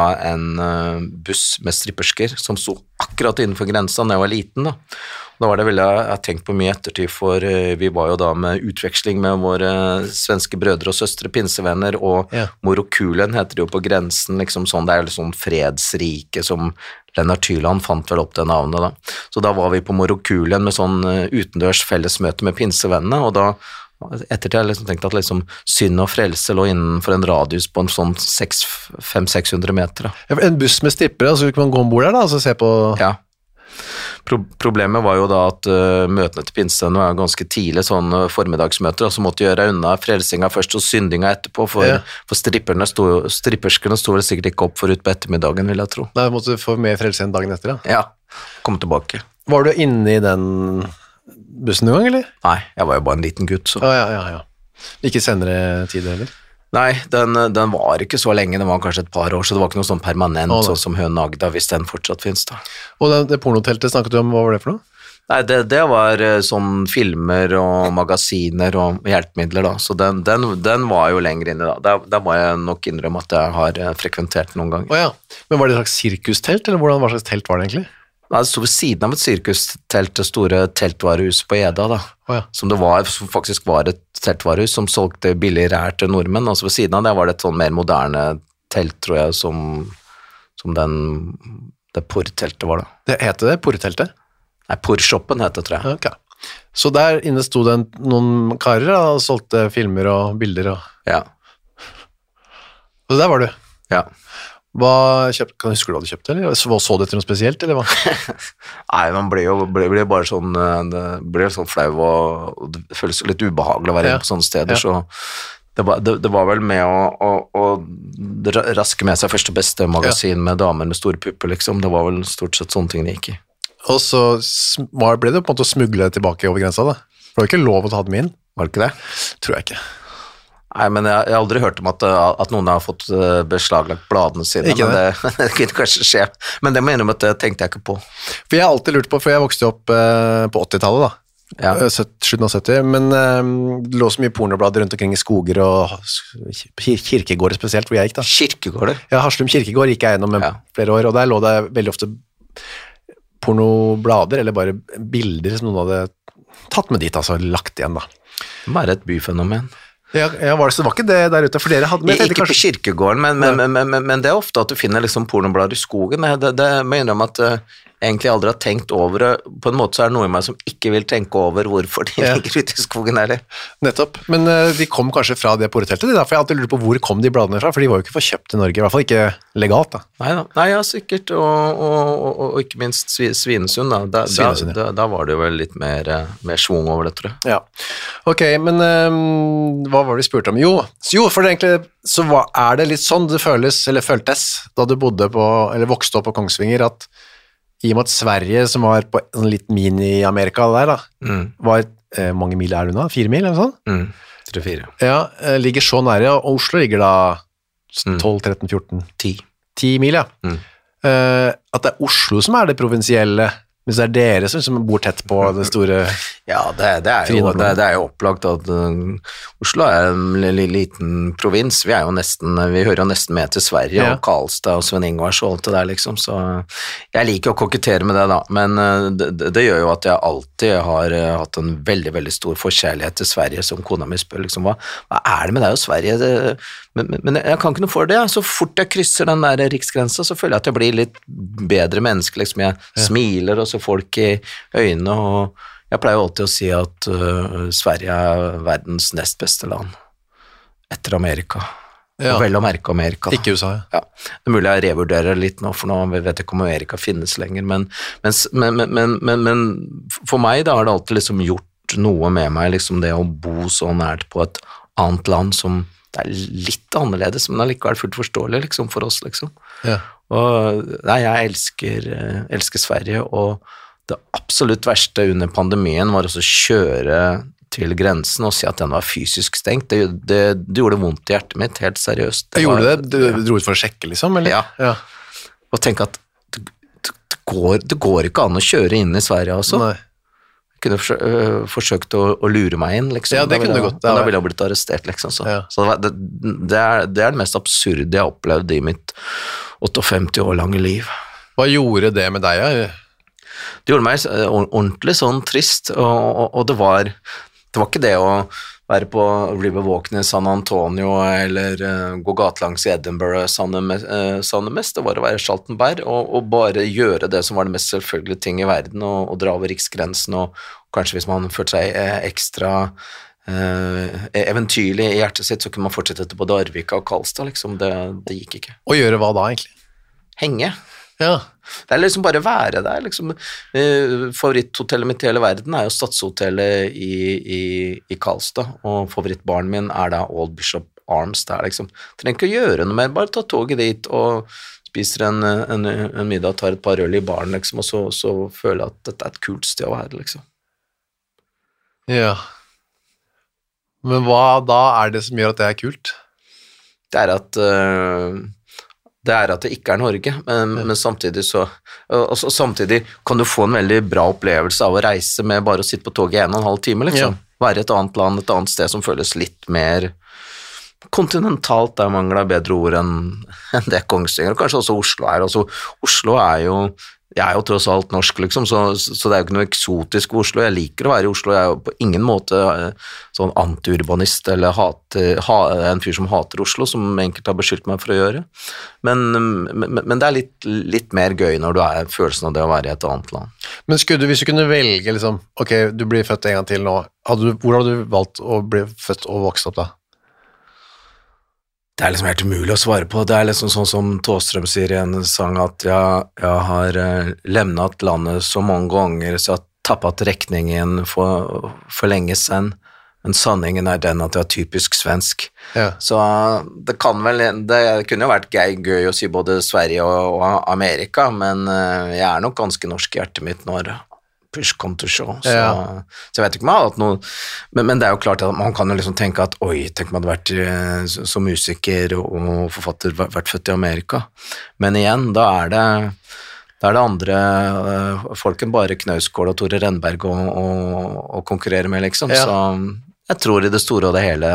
en buss med strippersker som sto akkurat innenfor grensa da jeg var liten da, da var det vel jeg har tenkt på mye ettertid, for vi var jo da med utveksling med våre svenske brødre og søstre, pinsevenner, og ja. Morokulen heter det jo på grensen, liksom sånn, det er jo sånn fredsrike som Lennart Hyland fant vel opp det navnet da. Så da var vi på Morokulen med sånn utendørs fellesmøte med pinsevennene, og da etter til jeg liksom tenkte at liksom synd og frelse lå innenfor en radius på en sånn fem til seks hundre meter. Da. Ja, en buss med strippere, så kan man gå ombord der da, og så se på... Ja. Pro- problemet var jo da at uh, møtene til pinsevennene var ganske tidlig, sånn uh, formiddagsmøter, og så måtte gjøre unna frelsinga først og syndinga etterpå, for, ja. for stripperne sto, stripperskene sto vel sikkert ikke opp for ut på ettermiddagen, vil jeg tro. Nei, måtte du få mer frelse enn dagen etter, da? Ja, komme tilbake. Var du inne i den bussen noen gang, eller? Nei, jeg var jo bare en liten gutt, så. Ja, ja, ja, ja. Ikke senere tid, eller? Nei, den, den var ikke så lenge, den var kanskje et par år, så det var ikke noe sånn permanent, oh, sånn som Høna Nagda, hvis den fortsatt finnes da. Og det, det pornoteltet snakket du om, hva var det for noe? Nei, det, det var sånn filmer og magasiner og hjelpemidler da, så den, den, den var jo lenger inne da. Der, der må jeg nok innrømme at jeg har frekventert noen ganger. Åja, men var det et slags sirkustelt, eller hvordan, hva slags telt var det egentlig? Nei, det stod ved siden av et sirkustelt, det store teltvarehus på Eda da, oh, ja. som det var, som faktisk var et teltvarehus som solgte billig rær til nordmenn, og så ved siden av det var det et sånn mer moderne telt, tror jeg, som, som den, det porteltet var da. Det heter det, porteltet? Nei, porshoppen heter det, tror jeg. Ok. Så der inne stod det noen karer da, og solgte filmer og bilder og... Ja. Og der var du? Ja. Hva kjøpt, kan du huske du hadde kjøpt det, eller så, så det etter noe spesielt, eller hva? Nei, man ble jo ble, ble bare sånn, det ble sånn flau, og, og det føles litt ubehagelig å være ja. På sånne steder, ja. Så det var, det, det var vel med å, å, å raske med seg første beste magasin ja. Med damer med store pupper, liksom, det var vel stort sett sånne ting det gikk i. Og så ble det på en måte å smugle tilbake over grensa da? For det var ikke lov å ta dem inn? Var det ikke det? Tror jeg ikke. Nei, men jeg, jeg har aldri hørt om at, at noen har fått beslaglagt bladene sine, ikke men det. Det, det kunne kanskje skje. Men det mener jeg at det tenkte jeg ikke på. For jeg har alltid lurt på, for jeg vokste opp eh, på åttitallet da, ja. slutten av sytti, men eh, det lå så mye pornoblader rundt omkring i skoger og kir- kirkegårder spesielt, hvor jeg gikk da. Kirkegårder? Ja, Harslum kirkegård gikk jeg gjennom med ja. Flere år, og der lå det veldig ofte pornoblader, eller bare bilder som noen hadde tatt med dit, altså lagt igjen da. Det må være et byfenomen. Ja, ja, var det, så det var ikke det der ute, for dere hadde med... Ikke kanskje... på kirkegården, men, men, men, men, men det er ofte at du finner liksom pornoblader i skogen. Det, det mener jeg om at uh, jeg egentlig aldri har tenkt over det. På en måte så er det noe i meg som ikke vil tenke over hvorfor de ja. Ligger ute i skogen eller. Nettopp, men uh, de kom kanskje fra det porteltet, det er derfor jeg alltid lurer på hvor kom de bladene fra, for de var jo ikke forkjøpt i Norge, i hvert fall ikke legalt da. Nei da, Nei, ja, sikkert, og, og, og, og ikke minst Svinesund da. Da, Svinesund, ja. da, da var det jo vel litt mer, mer svung over det, tror jeg. Ja, ok, men um, hva var det vi spurte om? Jo, jo for det egentlig, så var, er det litt sånn det føles, eller føltes, da du bodde på, eller vokste opp på Kongsvinger, at i og med at Sverige, som var på en litt mini-Amerika der da, mm. var, eh, mange mil er det unna? Fire mil eller noe sånt? Mm. Tre-fire. Ja, eh, ligger så nære, og Oslo ligger da tolv, tretten, fjorten. ti. ti mil, ja. Mm. Eh, at det er Oslo som er det provinsielle, hvis det er dere som, som bor tett på det store... Ja, det, det, er, jo, det, det er jo opplagt at uh, Oslo er en liten provins. Vi er jo nesten, vi hører jo nesten med til Sverige, ja. Og Karlstad og Sven Ingvars og alt det der, liksom. Så jeg liker å kokettere med det, da. Men uh, det, det gjør jo at jeg alltid har uh, hatt en veldig, veldig stor forkjærlighet til Sverige, som kona mi spør, liksom, hva, hva er det med deg og Sverige? Det, men, men, men jeg kan ikke noe for det. Så fort jeg krysser den der riksgrensa, så føler jeg at jeg blir litt bedre menneske, liksom. Jeg ja. Smiler, og så folk i øynene, og jeg pleier alltid å si at uh, Sverige er verdens nest beste land etter Amerika, ja. Og vel å merke Amerika. Ikke U S A, ja. Ja. Det er mulig jeg revurderer litt nå, for nå vet jeg ikke om Amerika finnes lenger, men, men, men, men, men, men for meg da har det alltid liksom gjort noe med meg, liksom det å bo så nært på et annet land som det er litt annerledes, men allikevel fullt forståelig liksom, for oss, liksom. Ja. Og nei, jeg elsker, elsker Sverige, og det absolutt verste under pandemien var også å kjøre til grensen og si at den var fysisk stengt. Det, det, det gjorde vondt i hjertet mitt, helt seriøst. Det gjorde var, det? Du, du dro ut for å sjekke, liksom? Eller? Ja. Ja. Og tenk at det, det, det, går, det går ikke an å kjøre inn i Sverige også. Nei. Jeg kunne forsø øh, forsøkt å, å lure meg inn, liksom. Ja, det kunne du godt. Da ville jeg blitt arrestert, liksom. Så, ja. så det, det, er, det er det mest absurde jeg har opplevd i mitt femtiåtte år lange liv. Hva gjorde det med deg, ja? Det gjorde meg ordentlig sånn trist, og, og, og det var det var ikke det å være på Riverwalken i San Antonio eller uh, gå gatelangs i Edinburgh sammen uh, mest, det var å være Schaltenberg og, og bare gjøre det som var det mest selvfølgelige ting i verden, og, og dra over riksgrensen, og, og kanskje hvis man følte seg uh, ekstra uh, eventyrlig i hjertet sitt, så kunne man fortsette til både Arvika og Karlstad, liksom, det, det gikk ikke. Og gjøre hva da, egentlig? Henge. Ja. Det er liksom bare være der, liksom. Uh, favoritthotellet mitt i hele verden er jo Stadshotellet i, i, i Karlstad, og favorittbaren min er da Old Bishop Arms der, liksom. Trenger ikke å gjøre noe mer, bare ta toget dit og spiser en, en, en middag, tar et par øl i baren, liksom, og så, så føler jeg at dette er et kult sted å være, liksom. Ja. Men hva da er det som gjør at det er kult? Det er at... Uh, det er at det ikke er Norge, men, ja. men samtidig så og, og samtidig kan du få en veldig bra opplevelse av å reise med bare å sitte på toget i en og en halv time, liksom. Ja. Være i et annet land, et annet sted som føles litt mer kontinentalt, der mangler bedre ord enn, enn det Kongsvinger, og kanskje også Oslo er. Altså, Oslo er jo jeg er jo tross alt norsk, liksom, så, så det er jo ikke noe eksotisk ved Oslo. Jeg liker å være i Oslo, jeg er jo på ingen måte sånn anti-urbanist eller hater, ha, en fyr som hater Oslo, som enkelte har beskyldt meg for å gjøre. Men, men, men det er litt, litt mer gøy når du er følelsen av det å være i et annet land. Men skulle du, hvis du kunne velge, liksom, ok, du blir født en gang til nå, hadde du, hvor hadde du valgt å bli født og vokse opp da? Det er liksom helt umulig å svare på. Det er liksom sånn som Tåstrøm sier i en sang, at jeg, jeg har uh, lemnet landet så mange ganger, så jeg har tappet rekningen for, for lenge siden, men sanningen er den at jeg er typisk svensk. Ja. Så uh, det kan vel, det kunne jo vært gøy, gøy å si både Sverige og, og Amerika, men uh, jeg er nok ganske norsk i hjertet mitt når push come to show, så, ja. så jeg vet ikke om jeg har hatt noe, men, men det er jo klart at man kan jo liksom tenke at oi, tenk man hadde vært som musiker og forfatter vært født i Amerika, men igjen, da er det da er det andre uh, folk enn bare Knausgård og Tore Renberg å, å, å konkurrere med, liksom, ja. Så jeg tror i det store og det hele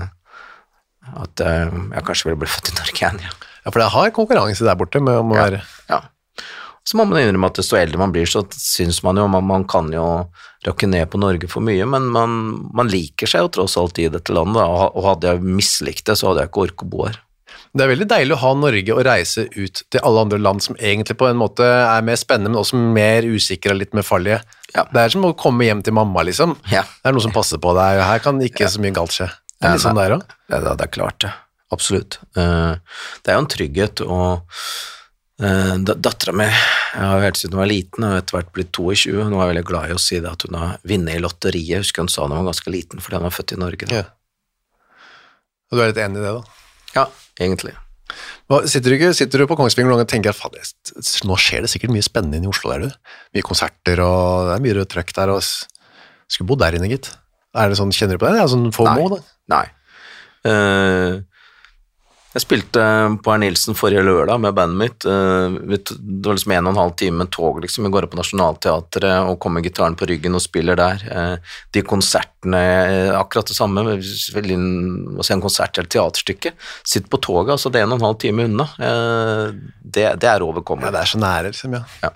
at uh, jeg kanskje vil bli født i Norge igjen, ja. Ja, for det har konkurranse der borte med å ja. være... Ja. Så må man innrømme at desto eldre man blir, så synes man jo, man, man kan jo rakke ned på Norge for mye, men man, man liker seg jo tross alt i dette landet, og, og hadde jeg mislikt det, så hadde jeg ikke orket å bo her. Det er veldig deilig å ha Norge og reise ut til alle andre land som egentlig på en måte er mer spennende, men også mer usikre og litt mer farlige. Ja. Det er som å komme hjem til mamma, liksom. Ja. Det er noe som passer på deg, her kan ikke ja. Så mye galt skje. Det er litt sånn der også. Ja, det er klart det. Absolutt. Det er jo en trygghet, og Uh, datteren min, jeg har hørt siden hun var liten, og etter hvert blitt tjueto, nå er jeg veldig glad i å si det at hun har vinnet i lotteriet, jeg husker hun sa hun var ganske liten, fordi hun var født i Norge. Ja. Og du er litt enig i det da? Ja, egentlig. Sitter du, ikke, sitter du på Kongsvinger noen gang og tenker at faen, nå skjer det sikkert mye spennende inn i Oslo der, du. Mye konserter, og det er mye trøkk der, og skulle bo der inne, gitt. Er det sånn, kjenner du på det? Det er sånn FOMO, da? Nei. Uh, jeg spilte på Herr Nilsen forrige lørdag med bandet mitt. Uh, det var liksom en og en halv time med tog, liksom. Jeg går opp på Nationaltheatret og kommer gitaren på ryggen og spiller der. Uh, de konsertene, akkurat det samme, vil inn og se en konsert eller teaterstykke. Sitter på toget, altså det er en og en halv time unna. Uh, det, det er overkommelig. Ja, det er så nære, liksom, ja. Ja.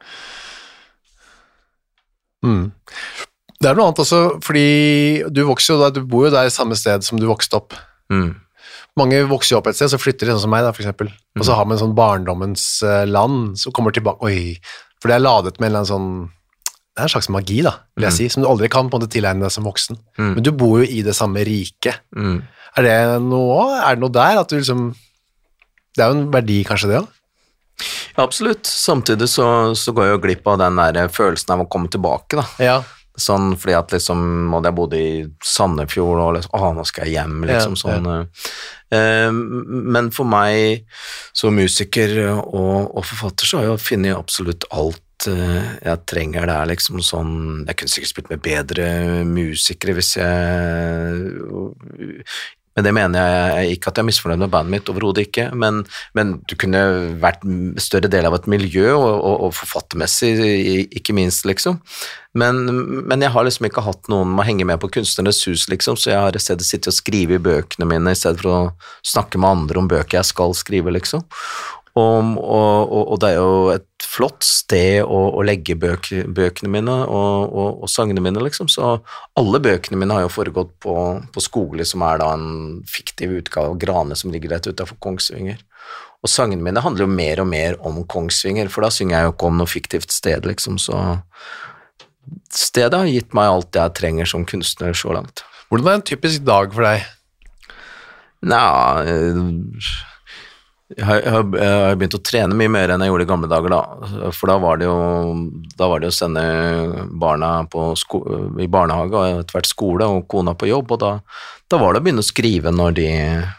Mm. Det er noe annet også, fordi du vokser jo da, du bor jo der i samme sted som du vokste opp. Mm. Mange vokser jo opp et sted, så flytter de sånn som meg da, for eksempel. Mm. Og så har man en sånn barndommens uh, land, så kommer tilbake, oi, for det er ladet med en eller annen sånn, det er en slags magi da, vil jeg mm. si, som du aldri kan på en måte tilegne deg som voksen. Mm. Men du bor jo i det samme rike. Mm. Er det noe, er det noe der at du liksom, det er jo en verdi kanskje det, ja? Ja, absolutt. Samtidig så, så går jeg jo glipp av den der følelsen av å komme tilbake da. Ja. Sånn fordi at liksom, og jeg bodde i Sandefjord og liksom, åh, nå skal jeg hjem, liksom, ja, sånn. Ja. Eh, men for meg, som musiker og, og forfatter, så har jeg funnet absolutt alt eh, jeg trenger der, liksom sånn, jeg kunne sikkert spilt med bedre musikere hvis jeg... Men det mener jeg ikke at jeg er misfornøyd med bandet mitt, overhodet ikke, men, men du kunne vært større del av et miljø, og, og, og forfattermessig, ikke minst, liksom. Men, men jeg har liksom ikke hatt noen å henge med på kunstnernes hus, liksom, så jeg har i stedet sittet og skrive i bøkene mine, i stedet for å snakke med andre om bøker jeg skal skrive, liksom. Og, og, og det er jo et flott sted å, å legge bøk, bøkene mine og, og, og sangene mine, liksom, så alle bøkene mine har jo foregått på, på Skogli, som er da en fiktiv utgave av Grane som ligger rett utenfor Kongsvinger. Og sangene mine handler jo mer og mer om Kongsvinger, for da synger jeg jo ikke om noe fiktivt sted, liksom, så stedet har gitt meg alt jeg trenger som kunstner så langt. Hvordan er en typisk dag for deg? Nei... Jeg har, jeg har begynt å trene mye mer enn jeg gjorde i gamle dager da, for da var det jo, da var det å sende barna på sko, i barnehage og etter hvert skole og kona på jobb, og da, da var det å begynne å skrive når de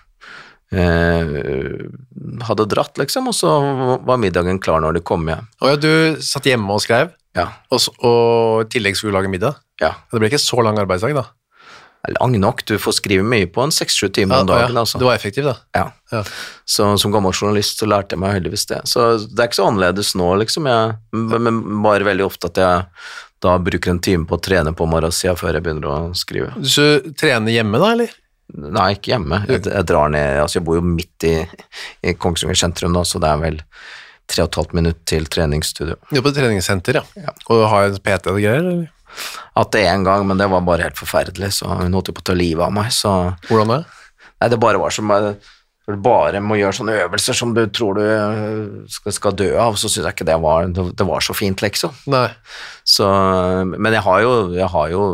eh, hadde dratt, liksom, og så var middagen klar når de kom hjem. Og ja, du satt hjemme og skrev, ja. og, og i tillegg skulle du lage middag? Ja. Det ble ikke så lang arbeidsdag da? Lang nok, du får skrive mye på en seks-sju timer om dagen. Ja, altså. Du var effektiv da. Ja, ja. Så som gammel journalist så lærte jeg meg heldigvis det. Så det er ikke så annerledes nå, liksom. Jeg, men bare veldig ofte at jeg da bruker en time på å trene på morgensiden før jeg begynner å skrive. Så trener hjemme da, eller? Nei, ikke hjemme. Jeg, jeg drar ned, altså jeg bor jo midt i, i Kongsvinger sentrum da, så det er vel tre og et halvt minutt til treningsstudio. Du er på treningssenter, ja. Ja. Og har en P T og greier, eller? At det en gang, men det var bare helt forferdelig, så hun holdt jo på å ta livet av meg, så... Hvordan det? Nei, det bare var som, du bare må gjøre sånne øvelser som du tror du skal, skal dø av, så synes jeg ikke det var, det var så fint, liksom. Nei. Så, men jeg har jo, jeg har jo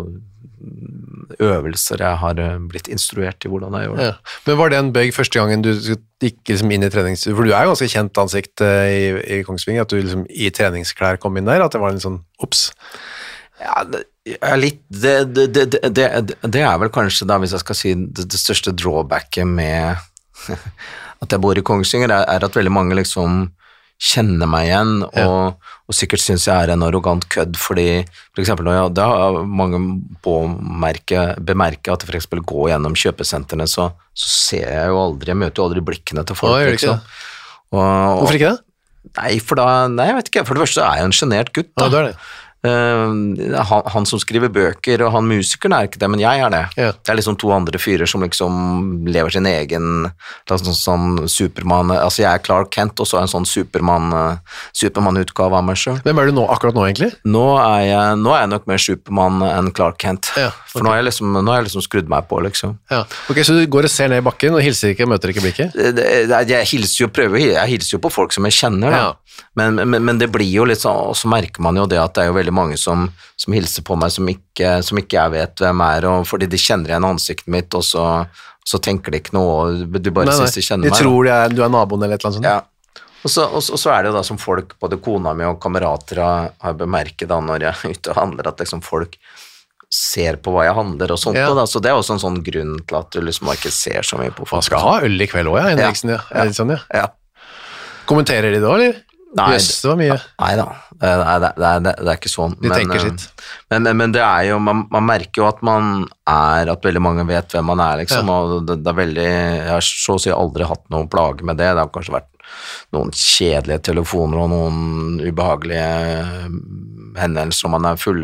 øvelser, jeg har blitt instruert i hvordan jeg gjør det. Ja. Men var det en bøyg første gangen du gikk liksom inn i treningsstudio, for du er jo ganske kjent ansikt i, i Kongsvinger, at du liksom i treningsklær kom inn der, at det var en sånn, ups... Ja, det, er litt, det, det, det, det, det er vel kanskje da, hvis jeg skal si det, det største drawbacket med at jeg bor i Kongsvinger, er, er at veldig mange liksom kjenner meg igjen, og, ja. og sikkert synes jeg er en arrogant kødd, fordi for eksempel når jeg, da har mange påmerke, bemerket at jeg for eksempel går gjennom kjøpesentrene, så, så ser jeg jo aldri, jeg møter jo aldri blikkene til folk. Å, liksom. Og, og, Hvorfor ikke det? Nei, for da, nei, jeg vet ikke, for det første er jeg en genert gutt da. Ja, det er det. Uh, han, han som skriver bøker, og han musikeren er ikke det, men jeg er det. Ja. Det er liksom to andre fyrer som liksom lever sin egen sånn, sånn Superman, altså jeg er Clark Kent, og så er en sånn Superman Superman-utgave av meg selv. Hvem er du nå, akkurat nå egentlig? Nå er jeg, nå er jeg nok mer Superman enn Clark Kent, ja, okay. For nå har, jeg liksom, nå har jeg liksom skrudd meg på, liksom. Ja. Ok, så du går og ser ned i bakken og hilser ikke, møter ikke blikket? Det, det, jeg hilser jo, prøver, jeg hilser jo på folk som jeg kjenner da. Ja. Men, men, men det blir jo litt sånn, og så merker man jo det at det er jo veldig mange som, som hilser på meg som ikke, som ikke jeg vet hvem er, og fordi de kjenner igjen ansiktet mitt, og så, så tenker de ikke noe, og du bare nei, synes de kjenner de meg. De tror er, du er naboen eller et eller annet sånt. Ja, og så, og, så, og så er det jo da som folk, både kona mi og kamerater har, har bemerket da når jeg er ute og handler, at liksom folk ser på hva jeg handler og sånt, Ja. og da, så det er også en sånn grunn til at du liksom ikke ser så mye på Man folk. skal ha øl i kveld også, ja, Henriksen, ja. Ja. Er det sånn, ja. Ja. Kommenterer de da, eller? Nei, Jøss, det var mye. Nei da, det, det, det, det, det er ikke sånn. De tenker eh, sitt. Men, men, men det er jo, man, man merker jo at man er, at veldig mange vet hvem man er, liksom, Ja. og det, det er veldig, jeg har så å si aldri hatt noen plage med det, det har kanskje vært noen kjedelige telefoner og noen ubehagelige hendelser når man er full,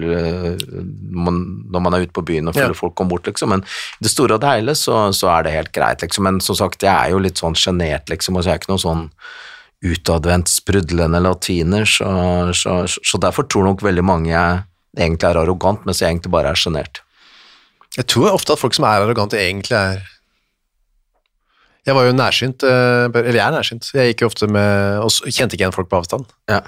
når man er ute på byen og fulle Ja. folk kommer bort, liksom, men i det store og det hele så, så er det helt greit, liksom, men som sagt, jeg er jo litt sånn genert, liksom, og så er jeg ikke noe sånn utadvendt sprudlende latiner, så, så, så derfor tror nok veldig mange jeg egentlig er arrogant, mens jeg egentlig bare er genert. Jeg tror ofte at folk som er arrogante egentlig er... Jeg var jo nærsynt, eh, eller jeg er nærsynt, jeg gikk jo ofte med, og s- kjente ikke igjen folk på avstand. Ja.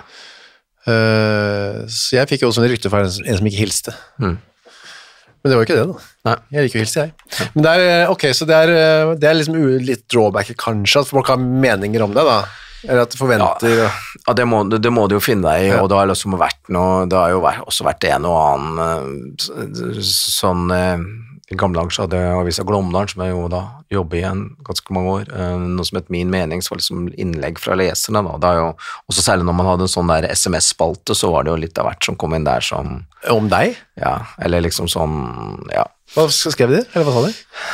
Eh, Så jeg fikk jo også en rykte fra en som en som ikke hilste. Mm. Men det var jo ikke det da. Nei. Jeg liker jo å hilse, jeg. Men det er, eh, ok, så det er, eh, det er liksom u- litt drawback kanskje, at folk har meninger om det da. Eller at de forventer... Ja, ja det, må, det må du jo finne deg i, Ja. og det har liksom vært noe, det har jo vært, også vært en og annen eh, sånn, eh, i gamle dager så hadde jeg avisa Glåmdalen, som jeg jo da jobber i en ganske mange år, eh, noe som het Min Mening, så var liksom innlegg fra leserne da, det er jo, også særlig når man hadde en sånn der S M S-spalte, så var det jo litt av hvert som kom inn der som, Om deg? ja, eller liksom sånn, ja. Hva skrev de? Eller hva sa de?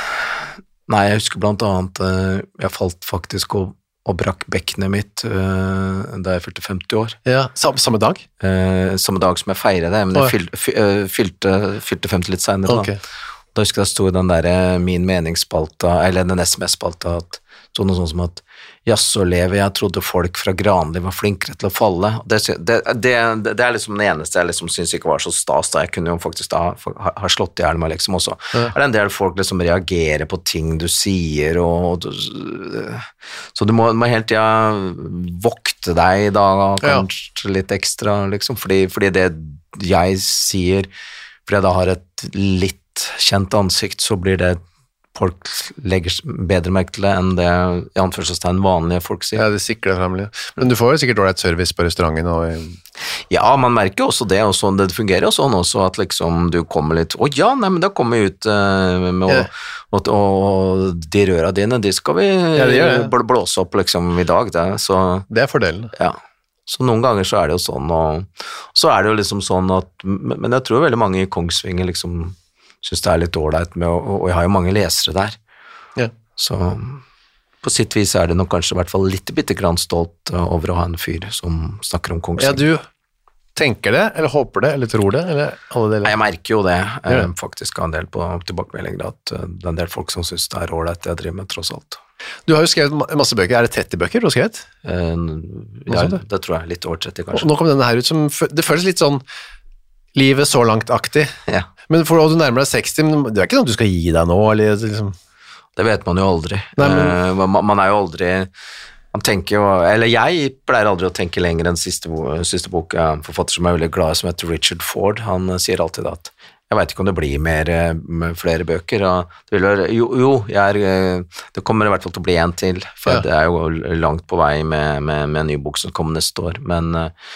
Nei, jeg husker blant annet, eh, jeg falt faktisk og, og brakk bekkenet mitt eh, da jeg fylte femti år. Ja, samme, samme dag? Eh, samme dag som jeg feiret det, men Oi. jeg fyl, fy, eh, fylte, fylte femti litt senere. Ok. Da. da husker jeg det sto i den der eh, Min Meningsspalta, eller den S M S-spalta, at det sto noe sånn som at jaså lever, jeg trodde folk fra Granli var flinkere til å falle. Det, sy- det, det, det er liksom det eneste jeg liksom synes ikke var så stas, da jeg kunne jo faktisk da ha, ha slått i hjel med liksom også. Ja. Er det en del folk liksom reagerer på ting du sier, og du, så du må, må helt tida vokte deg da, kanskje litt ekstra, liksom, fordi, fordi det jeg sier, fordi jeg da har et litt kjent ansikt, så blir det folk legger bedre merke til det enn det i anførselstegn vanlige folk sier. Ja, det sikler frem litt. Men du får jo sikkert dårlig service på restauranten og... Ja, man merker jo også det, og sånn, det fungerer jo sånn også, at liksom du kommer litt, å ja, nei, men da kommer jeg ut uh, med, Ja. og, og, og de røra dine, de skal vi Ja, det gjør det. bl- blåse opp liksom i dag, det, så Det er fordelen. ja. Så noen ganger så er det jo sånn, og så er det jo liksom sånn at, men men jeg tror veldig mange i Kongsvinger liksom synes det er litt ålreit med, og, og jeg har jo mange lesere der, Ja. så på sitt vis er det nok kanskje i hvert fall litt bitte grann stolt uh, over å ha en fyr som snakker om Ja, Kongsvinger. du tenker det, eller håper det, eller tror det, eller alle deler. Nei, jeg merker jo det, Ja. eh, faktisk av en del på tilbakemeldinger, at uh, det er en del folk som synes det er ålreit det jeg driver med, tross alt. Du har jo skrevet ma- masse bøker. Er det tretti bøker du har skrevet? Eh, Hva ja, sa du? det tror jeg, litt over tretti Og kanskje. nå kom denne her ut som, fø- det føles litt sånn livet så langt-aktig. Ja, Men for at du nærmer deg seksti, men det er ikke sånn at du skal gi deg nå, eller liksom... det vet man jo aldri. Nei, men- Eh, man, man er jo aldri, man tenker jo, eller jeg pleier aldri å tenke lenger enn siste, bo, siste bok, ja, en forfatter som er veldig glad i, som heter Richard Ford, han eh, sier alltid at jeg vet ikke om det blir mer, eh, med flere bøker, og det vil være, jo, jo jeg er, eh, det kommer i hvert fall til å bli en til, for Ja. det er jo langt på vei med, med, med en ny bok som kommer neste år, men, eh,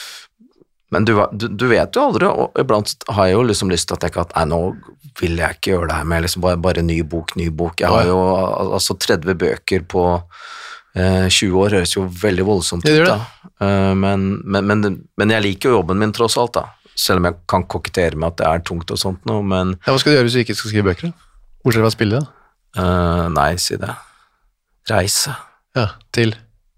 men du, du, du vet jo aldri, og iblant har jeg jo liksom lyst til at jeg ikke at, nei, nå vil jeg ikke gjøre det her med liksom bare, bare ny bok, ny bok, jeg har jo al- altså tretti bøker på eh, tjue år, høres jo veldig voldsomt Ja, det ut gjør da, Eh, men, men, men, men jeg liker jo jobben min tross alt da, selv om jeg kan kokettere med at det er tungt og sånt nå, men Ja, hva skal du gjøre hvis du ikke skal skrive bøker? Da? Bortsett fra å spille, da? eh, nei, si det, reise Ja, til...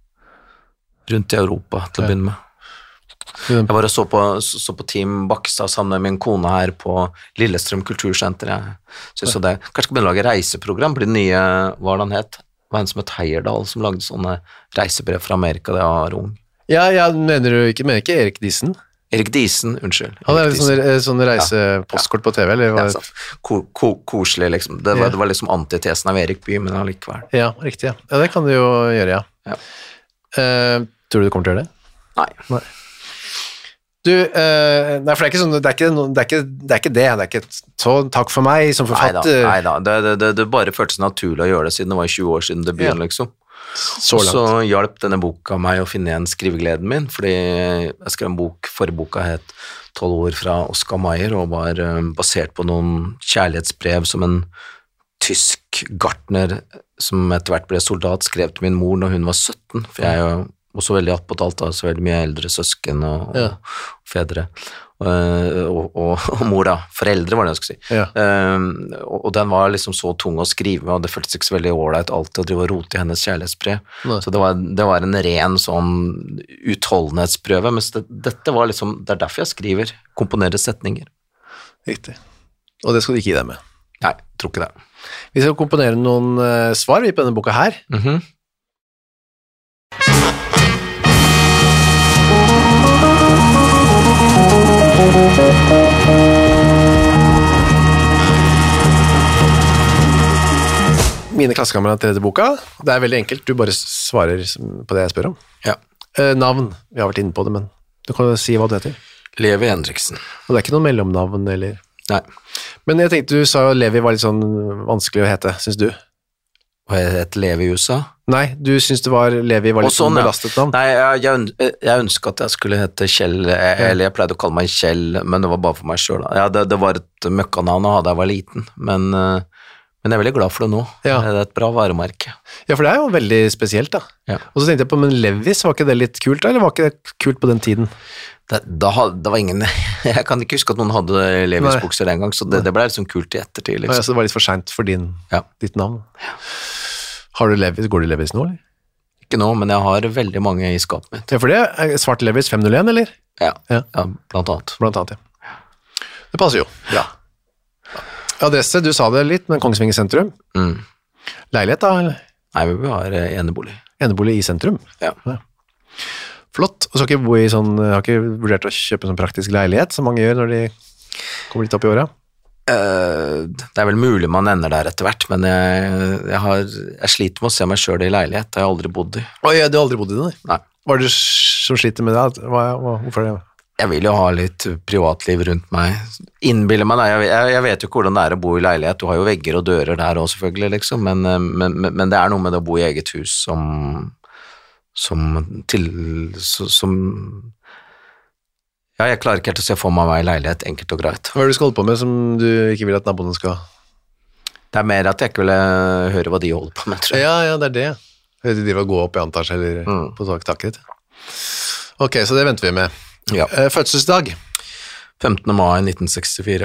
rundt i Europa til å Ja. begynne med. Jeg var og så på, så, så på Team Bakstad sammen med min kone her på Lillestrøm kultursenter. Jeg synes jo det, kanskje skal begynne å lage reiseprogram, blir det nye, hva var det han het? Det var en som het Heierdal, som lagde sånne reisebrev fra Amerika, det var ung. Ja, ja, mener du ikke, mener ikke Erik Diesen? Erik Diesen, unnskyld. Han er Erik litt sånne, sånne reisepostkort på T V, eller? Ja, hva- sant. Ko, ko, koselig, liksom. Det var, Ja. det var liksom antitesen av Erik Bye, men allikevel. Ja, riktig, ja. Ja, det kan du jo gjøre, ja. Ja. Eh, tror du du kommer til å gjøre det? Nei. Du, eh, nei, for det er ikke sånn, det er ikke, noe- det er ikke det, er ikke det, det er ikke så takk for meg som Neida, forfatter, neida. Det, det, det, det bare føltes naturlig å gjøre det siden det var tjue år siden debuten, Ja. liksom. så Og så langt. hjalp denne boka meg å finne igjen skrivegleden min, fordi jeg skrev en bok, forrige boka het tolv ord fra Oscar Mayer, og var uh, basert på noen kjærlighetsbrev som en tysk gartner som etter hvert ble soldat skrev til min mor når hun var sytten, for jeg er jo også veldig attpåtalt, da, så veldig mye eldre søsken og, ja. og fedre. Uh, og, og, og mor da, foreldre var det jeg skulle si. Ja. Uh, og, og den var liksom så tung å skrive, og det føltes ikke så veldig ålreit alltid å drive og rote i hennes kjærlighetsbrev. Nei. Så det var, det var en ren sånn utholdenhetsprøve, mens det, dette var liksom, det er derfor jeg skriver, komponerer setninger. Riktig. Og det skal du ikke gi deg med? Nei, jeg tror ikke det. Vi skal komponere noen uh, svar på denne boka her. Mhm. Mine klassekamerater til dette boka, det er veldig enkelt, du bare svarer på det jeg spør om. Ja. Eh, navn, vi har vært inne på det, men du kan jo si hva du heter. Levi Henriksen. Og det er ikke noen mellomnavn, eller? Nei. Men jeg tenkte du sa Levi var litt sånn vanskelig å hete, synes du? Hva heter Levi i U S A? Nei, du synes det var Levi var litt sånn, belastet navn? Nei, jeg, jeg, jeg ønsket at jeg skulle hete Kjell, eller jeg pleide å kalle meg Kjell, men det var bare for meg selv. Ja, det, det var et møkkanavn å ha da jeg var liten, men, men jeg er veldig glad for det nå. Ja. Det er et bra varemerke. Ja, for det er jo veldig spesielt da. Ja. Og så tenkte jeg på, men Levis, var ikke det litt kult da, eller var ikke det kult på den tiden? Det, da, det var ingen, jeg kan ikke huske at noen hadde Levis bukser en gang, så det, det ble litt sånn kult i ettertid. Liksom. Ja, så det var litt for sent for din, ja. ditt navn. Ja. Har du Levis, går du Levis nå, eller? Ikke nå, men jeg har veldig mange i skapet mitt. Ja, for det er svart Levis fem null en, eller? Ja, ja. ja blant annet. Blant annet, ja. Det passer jo. Ja. Adresse, du sa det litt, men Kongsvinger sentrum. Mm. Leilighet da, eller? Nei, vi har enebolig. Enebolig i sentrum? Ja. ja. Flott. Og så har ikke bo i sånn, har ikke vurdert å kjøpe en sånn praktisk leilighet, som mange gjør når de kommer litt opp i året? Uh, det er vel mulig man ender der etter hvert, men jeg, jeg, har, jeg sliter med å se meg selv i leilighet. Det har jeg aldri bodd i. Å ja, du har aldri bodd i det? Nei. Hva er det som sliter med det? Hva, hva, hvorfor det? Jeg vil jo ha litt privatliv rundt meg. Innbiller meg, jeg, jeg, jeg vet jo ikke hvordan det er å bo i leilighet. Du har jo vegger og dører der også selvfølgelig, liksom, men, men, men, men det er noe med det å bo i eget hus som som til som ja, jeg klarer ikke helt å se for meg meg i leilighet, enkelt og greit. Hva er det du skal holde på med som du ikke vil at naboene skal? Det er mer at jeg ikke vil høre hva de holder på med, tror jeg. Ja, ja, det er det. De driver og går opp i antasje eller mm. på taket ditt. Ok, så det venter vi med. Ja. Fødselsdag? femtende mai nitten sekstifire.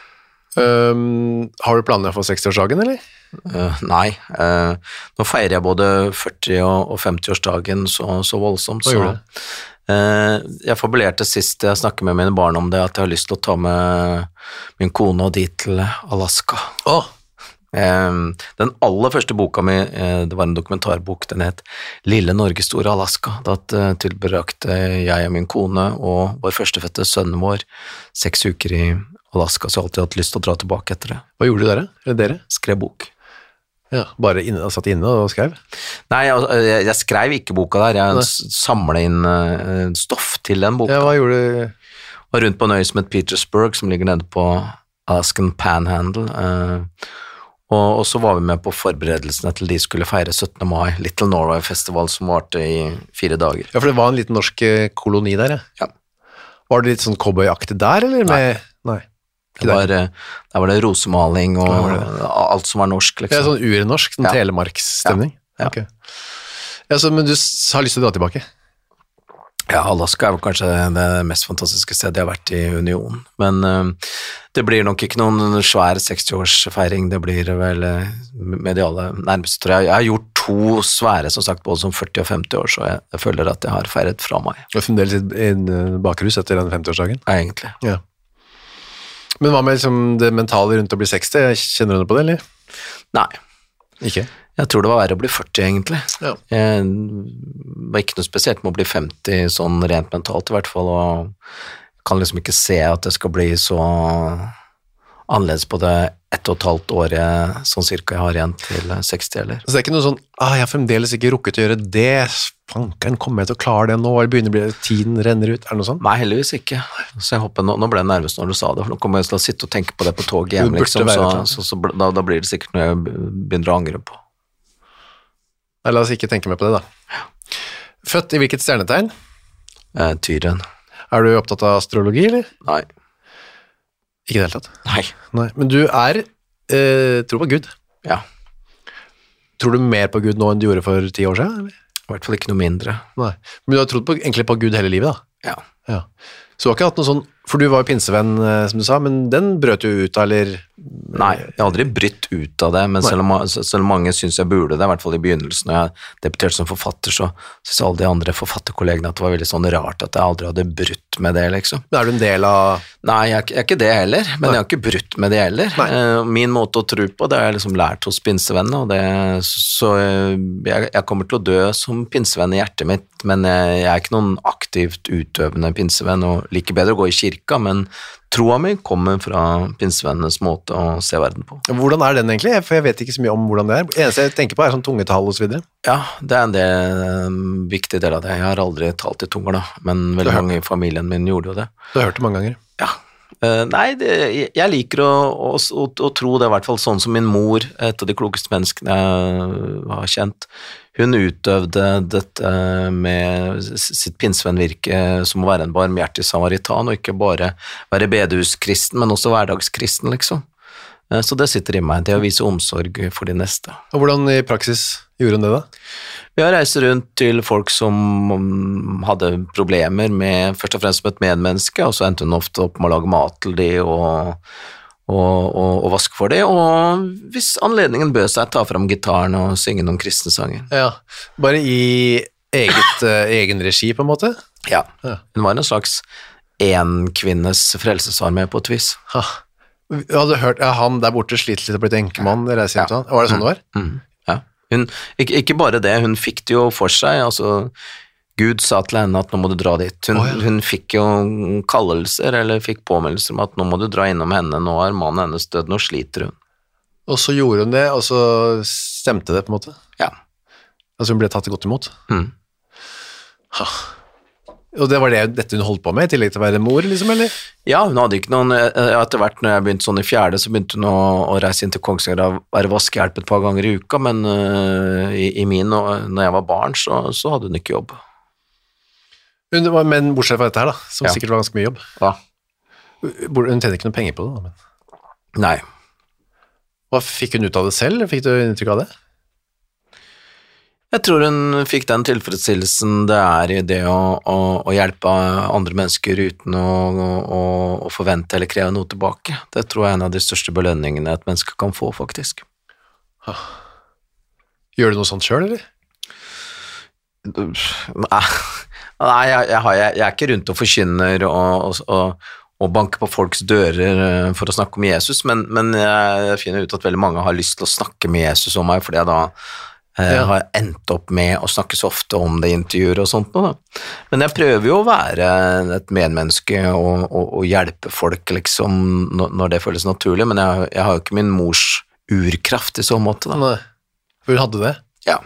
Um, har du planer for sekstiårsdagen, eller? Uh, nei. Uh, nå feirer jeg både førti- og femtiårsdagen så, så voldsomt. Hva gjorde du? Uh, jeg fabulerte sist jeg snakket med mine barn om det, at jeg har lyst til å ta med min kone og dit til Alaska. Åh! Oh. Uh, den aller første boka mi, uh, det var en dokumentarbok, den het Lille Norge Store Alaska. Da uh, tilbrakte jeg og min kone og vår førstefødte sønnen vår seks uker i Alaska, så jeg har alltid hatt lyst til å dra tilbake etter det. Hva gjorde du der? Eller dere? Skrev bok. Ja, bare inne, satt inne og skrev? Nei, jeg, jeg, jeg skrev ikke boka der, jeg samlet inn uh, stoff til den boka. Ja, hva gjorde du? Var rundt på en øy som het Petersburg, som ligger nede på Alaskan Panhandle, uh, og, og så var vi med på forberedelsene til de skulle feire syttende mai, Little Norway Festival, som varte i fire dager. Ja, for det var en liten norsk koloni der, ja? Ja. Var det litt sånn cowboyaktig der, eller? Med... Nei. Nei. Det var, der var det rosemaling og ja, det. alt som var norsk, liksom. Ja, sånn urnorsk, sånn ja. telemarksstemning. Ja. Ja. Okay. Ja, så, men du har lyst til å dra tilbake? Ja, Alaska er vel kanskje det mest fantastiske stedet jeg har vært i Unionen, men uh, det blir nok ikke noen svær sekstiårsfeiring, det blir vel uh, med de alle nærmeste, tror jeg. Jeg har gjort to svære, som sagt, både som førti og femti år, så jeg, jeg føler at jeg har feiret fra meg. Og fremdeles i en bakrus etter den femtiårsdagen? Ja, egentlig. Ja. Men hva med liksom det mentale rundt å bli seksti? Kjenner du noe på det, eller? Nei. Ikke? Jeg tror det var verre å bli førti, egentlig. Ja. Jeg var ikke noe spesielt med å bli femti, sånn rent mentalt i hvert fall, og jeg kan liksom ikke se at det skal bli så annerledes på det ett og et halvt år jeg, sånn cirka jeg har igjen til seksti, eller? Så det er ikke noe sånn, ah, jeg har fremdeles ikke rukket å gjøre det, fankeren, kommer jeg til å klare det nå, eller begynner å bli, tiden renner ut, er det noe sånt? Nei, heldigvis ikke. Så jeg håper, nå, nå ble jeg nervøs når du sa det, for nå kommer jeg til å sitte og tenke på det på tog hjem, liksom, så, så, så, så da, da blir det sikkert noe jeg begynner å angre på. Nei, la oss ikke tenke mer på det da. Født i hvilket stjernetegn? Eh, tyren. Er du opptatt av astrologi, eller? Nei. Ikke det hele tatt? Nei. Nei. Men du er, eh, tror på Gud. Ja. Tror du mer på Gud nå enn du gjorde for ti år siden, eller? I hvert fall ikke noe mindre. Nei. Men du har trodd på, egentlig på Gud hele livet, da? Ja. Ja. Så du har ikke hatt noe sånn, for du var jo pinsevenn, som du sa, men den brøt jo ut, eller? Nei, jeg har aldri brytt ut av det, men selv om, selv om mange synes jeg burde det, i hvert fall i begynnelsen, når jeg debuterte som forfatter, så synes alle de andre forfatterkollegene at det var veldig sånn rart at jeg aldri hadde brutt med det, liksom. Men er du en del av... Nei, jeg er, jeg er ikke det heller, men Nei. Jeg har ikke brutt med det heller. Nei. Min måte å tro på, det har jeg liksom lært hos pinsevennene, og det, så jeg, jeg kommer til å dø som pinsevenn i hjertet mitt, men jeg, jeg er ikke noen aktivt utøvende pinsevenn, og liker bedre å gå i kirka, men troa mi kommer fra pinsevennenes måte å se verden på. Hvordan er den egentlig? For jeg vet ikke så mye om hvordan det er. Eneste jeg tenker på er sånn tungetall og så videre. Ja, det er en del, en viktig del av det. Jeg har aldri talt i tunger da, men veldig mange i familien min gjorde jo det. Du har hørt det mange ganger? Ja. Uh, nei, det, jeg liker å, å, å, å tro det, i hvert fall sånn som min mor, et av de klokeste menneskene jeg har kjent. Hun utøvde dette med sitt pinsevennvirke som å være en barmhjertig samaritan, og ikke bare være bedehuskristen, men også hverdagskristen, liksom. Så det sitter i meg, det å vise omsorg for de neste. Og hvordan i praksis gjorde hun det da? Vi har reist rundt til folk som hadde problemer med, først og fremst med et medmenneske, og så endte hun ofte opp med å lage mat til de og Og, og, og vaske for det, og hvis anledningen bød seg, ta frem gitaren og synge noen kristne sanger. Ja, bare i eget, uh, egen regi på en måte? Ja, ja. Hun var en slags enkvinnes frelsesarmé på et vis. Ha. Du hadde hørt, ja, han der borte sliter litt og blitt enkemann, det reiser hjem til han. Var det sånn det var? Mm. Mm. Ja, hun, ikke, ikke bare det, hun fikk det jo for seg, altså Gud sa til henne at nå må du dra dit. Hun, oh, ja. hun fikk jo kallelser, eller fikk påmeldelser om at nå må du dra innom henne, nå er mannen hennes død, nå sliter hun. Og så gjorde hun det, og så stemte det på en måte? Ja. Altså hun ble tatt godt imot? Mm. Ha. Og det var det dette hun holdt på med, i tillegg til å være mor, liksom, eller? Ja, hun hadde ikke noen, etter hvert når jeg begynte sånn i fjerde, så begynte hun å, å reise inn til Kongsvinger og være vaskehjelp et par ganger i uka, men uh, i, i min, og, når jeg var barn, så, så hadde hun ikke jobb. Men bortsett fra dette her da, som ja. Sikkert var ganske mye jobb. Ja. Hun tjente ikke noen penger på det da, men... Nei. Hva fikk hun ut av det selv? Fikk du inntrykk av det? Jeg tror hun fikk den tilfredsstillelsen det er i det å, å, å hjelpe andre mennesker uten å, å, å forvente eller kreve noe tilbake. Det tror jeg er en av de største belønningene et menneske kan få, faktisk. Ha. Gjør du noe sånt selv, eller? Nei, Nei jeg, jeg, har, jeg, jeg er ikke rundt og forkynner og, og, og banker på folks dører for å snakke om Jesus, men, men jeg finner ut at veldig mange har lyst til å snakke med Jesus om meg, fordi jeg da eh, ja. har endt opp med å snakke så ofte om det i intervjuer og sånt. Da. Men jeg prøver jo å være et medmenneske og, og, og hjelpe folk liksom, når, når det føles naturlig, men jeg, jeg har jo ikke min mors urkraft i så måte. Da. Nei, for hun hadde det? Ja.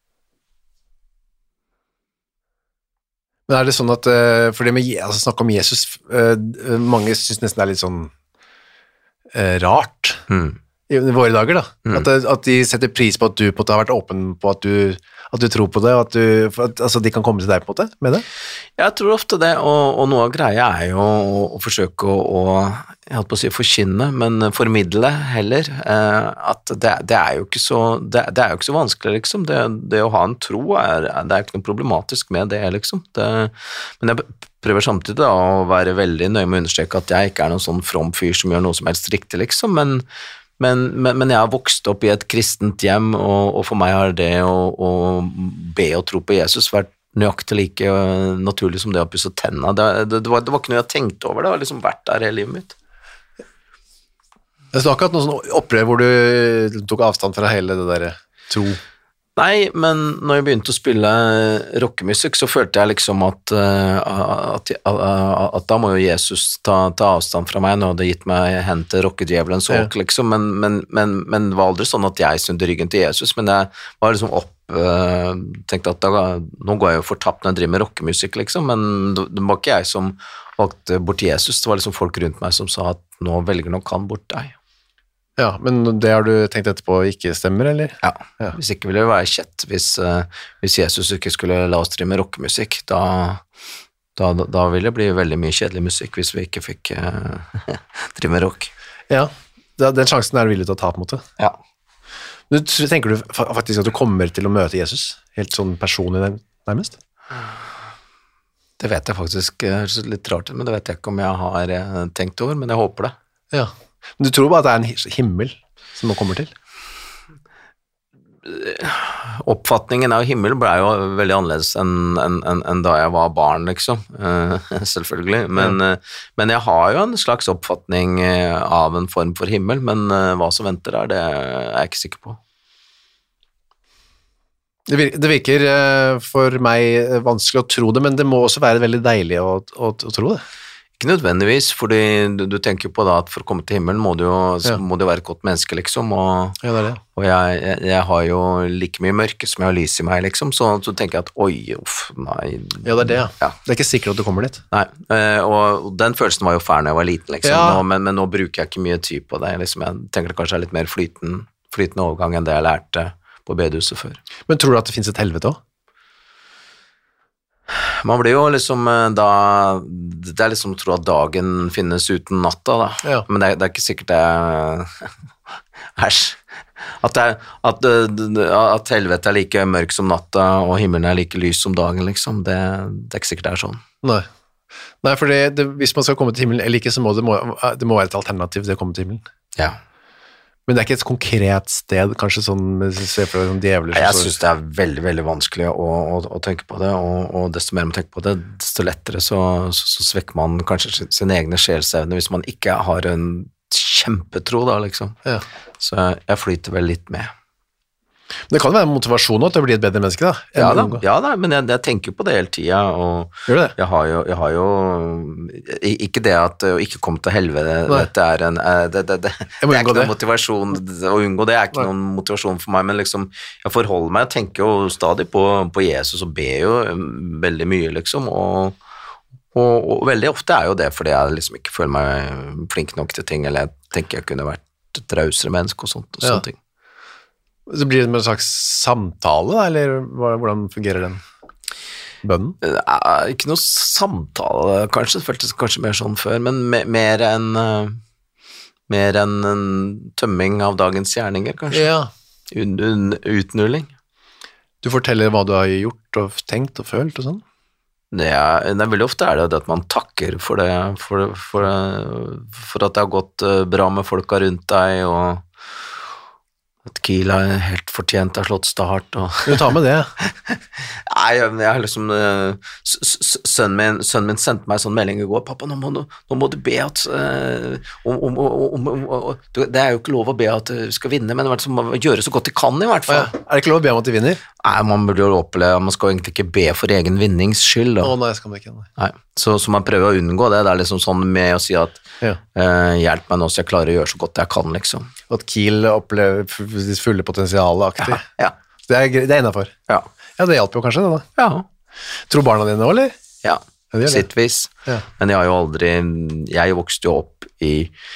Men er det sånn at, for det med altså, snakke om Jesus, mange synes nesten det er litt sånn uh, rart mm. i våre dager da, mm. at, at de setter pris på at du på en måte har vært åpen på at du, at du tror på det, og at, du, at altså, de kan komme til deg på en måte med det? Jeg tror ofte det, og, og noe av greia er jo å, å forsøke å, å jeg holdt på å si forkynne, men formidle heller, eh, at det, det, er jo ikke så, det, det er jo ikke så vanskelig, liksom. Det, det å ha en tro, er, det er ikke noe problematisk med det, liksom. Det, men jeg prøver samtidig da, å være veldig nøye med å understreke at jeg ikke er noen sånn from fyr som gjør noe som helst riktig, liksom, men, men, men, men jeg har vokst opp i et kristent hjem, og, og for meg har det å, å be og tro på Jesus vært nøyaktig like naturlig som det å pusse tennene. Det, det, det, var, det var ikke noe jeg tenkte over, det har liksom vært der hele livet mitt. Det var akkurat noe sånn opprør hvor du tok avstand fra hele det der tro. Nei, men når jeg begynte å spille rockemusikk, så følte jeg liksom at, at, at, at da må jo Jesus ta, ta avstand fra meg, når det hadde gitt meg hen til rockedjevelens åk, ja. Liksom, men, men, men, men det var aldri sånn at jeg snudde ryggen til Jesus, men jeg var liksom opp, tenkte at da, nå går jeg jo fortapt når jeg driver med rockemusikk, liksom, men det var ikke jeg som valgte bort Jesus, det var liksom folk rundt meg som sa at nå velger nok han bort deg. Ja, men det har du tenkt etterpå ikke stemmer, eller? Ja, ja. Hvis ikke ville det være kjett hvis, uh, hvis Jesus ikke skulle la oss drive med rockemusikk, da, Da, da, da vil det bli veldig mye kjedelig musikk hvis vi ikke fikk uh, drive med rock. Ja, den sjansen er du villig til å ta på en måte. Ja. Du, tenker du faktisk at du kommer til å møte Jesus? Helt sånn personlig nærmest? Det vet jeg faktisk litt rart, men det vet jeg ikke om jeg har tenkt over, men jeg håper det. Ja, men du tror bare at det er en himmel som nå kommer til? Oppfatningen av himmel ble jo veldig annerledes enn en, en, en da jeg var barn, liksom, uh, selvfølgelig, men, ja. uh, men jeg har jo en slags oppfatning uh, av en form for himmel, men uh, hva som venter der, det er jeg ikke sikker på. Det virker, det virker uh, for meg vanskelig å tro det, men det må også være veldig deilig å, å, å tro det. Ikke nødvendigvis, fordi du, du tenker på da at for å komme til himmelen må du jo, ja. må du være et godt menneske, liksom, og, ja, det er det. og jeg, jeg, jeg har jo like mye mørke som jeg har lys i meg, liksom, så, så tenker jeg at oi, uff, nei. Ja, det er det, ja. ja. Det er ikke sikkert at du kommer dit. Nei, og den følelsen var jo fær når jeg var liten, liksom, ja. nå, men, men nå bruker jeg ikke mye tid på det, liksom, jeg tenker det kanskje er litt mer flytende, flytende overgang enn det jeg lærte på bedehuset før. Men tror du at det finnes et helvete også? Man blir jo liksom da, det er liksom å tro at dagen finnes uten natta da, ja. men det er, det er ikke sikkert det æsj, at, det er, at, at helvete er like mørk som natta og himmelen er like lys som dagen liksom, det, det er ikke sikkert det er sånn. Nei, Nei for det, det, hvis man skal komme til himmelen eller ikke, så må det, må, det må være et alternativ til å komme til himmelen. Ja. Men det er ikke et konkret sted, kanskje sånn, se for deg sånn djevler. Jeg synes det er veldig, veldig vanskelig å, å, å tenke på det, og, og desto mer man tenker på det, desto lettere så, så, så svekker man kanskje sin egne sjelsevne hvis man ikke har en kjempetro da, liksom. Ja. Så jeg flyter vel litt med. Men det kan være motivasjon til å bli et bedre menneske da. Ja da, ja da, men jeg, jeg tenker på det hele tiden, og Gjør det? Jeg, har jo, jeg har jo, ikke det at å ikke komme til helvete, dette er en, det, det, det, det er ikke noen motivasjon, å unngå det er ikke Nei. Noen motivasjon for meg, men liksom, jeg forholder meg, jeg tenker jo stadig på, på Jesus og ber jo veldig mye, liksom, og, og, og veldig ofte er jo det fordi jeg liksom ikke føler meg flink nok til ting, eller jeg tenker jeg kunne vært et rausere menneske og sånt, og ja. sånne ting. Så blir det en slags samtale, da, eller hvordan fungerer den bønnen? Ikke noe samtale, kanskje, det føltes kanskje mer sånn før, men mer enn mer enn en tømming av dagens gjerninger, kanskje. Ja. Un, un, utnulling. Du forteller hva du har gjort og tenkt og følt og sånn? Det er, det er veldig ofte er det at man takker for det, for, for, for at det har gått bra med folka rundt deg, og at Kiel har helt fortjent har slått start. Og du tar med det? Nei, jeg, jeg har liksom uh, sønnen, min, sønnen min sendte meg en sånn melding i går, pappa, nå må du, nå må du be at uh, om, om, om, om, om, det er jo ikke lov å be at du skal vinne, men det må gjøre så godt de kan i hvert fall. Ja, er det ikke lov å be om at de vinner? Nei, man burde jo oppleve, man skal egentlig ikke be for egen vinnings skyld. Å nei, skal man ikke. Nei. Nei. Så, så man prøver å unngå det, det er liksom sånn med å si at ja. uh, hjelp meg nå så jeg klarer å gjøre så godt jeg kan, liksom. At Kiel opplever fulle potensialet aktig. Ja, ja. Det er, det er innenfor. Ja. Ja, det hjelper jo kanskje det da. Ja. Tror barna dine nå, eller? Ja, ja sittvis. Ja. Men jeg har jo aldri, jeg vokste jo opp i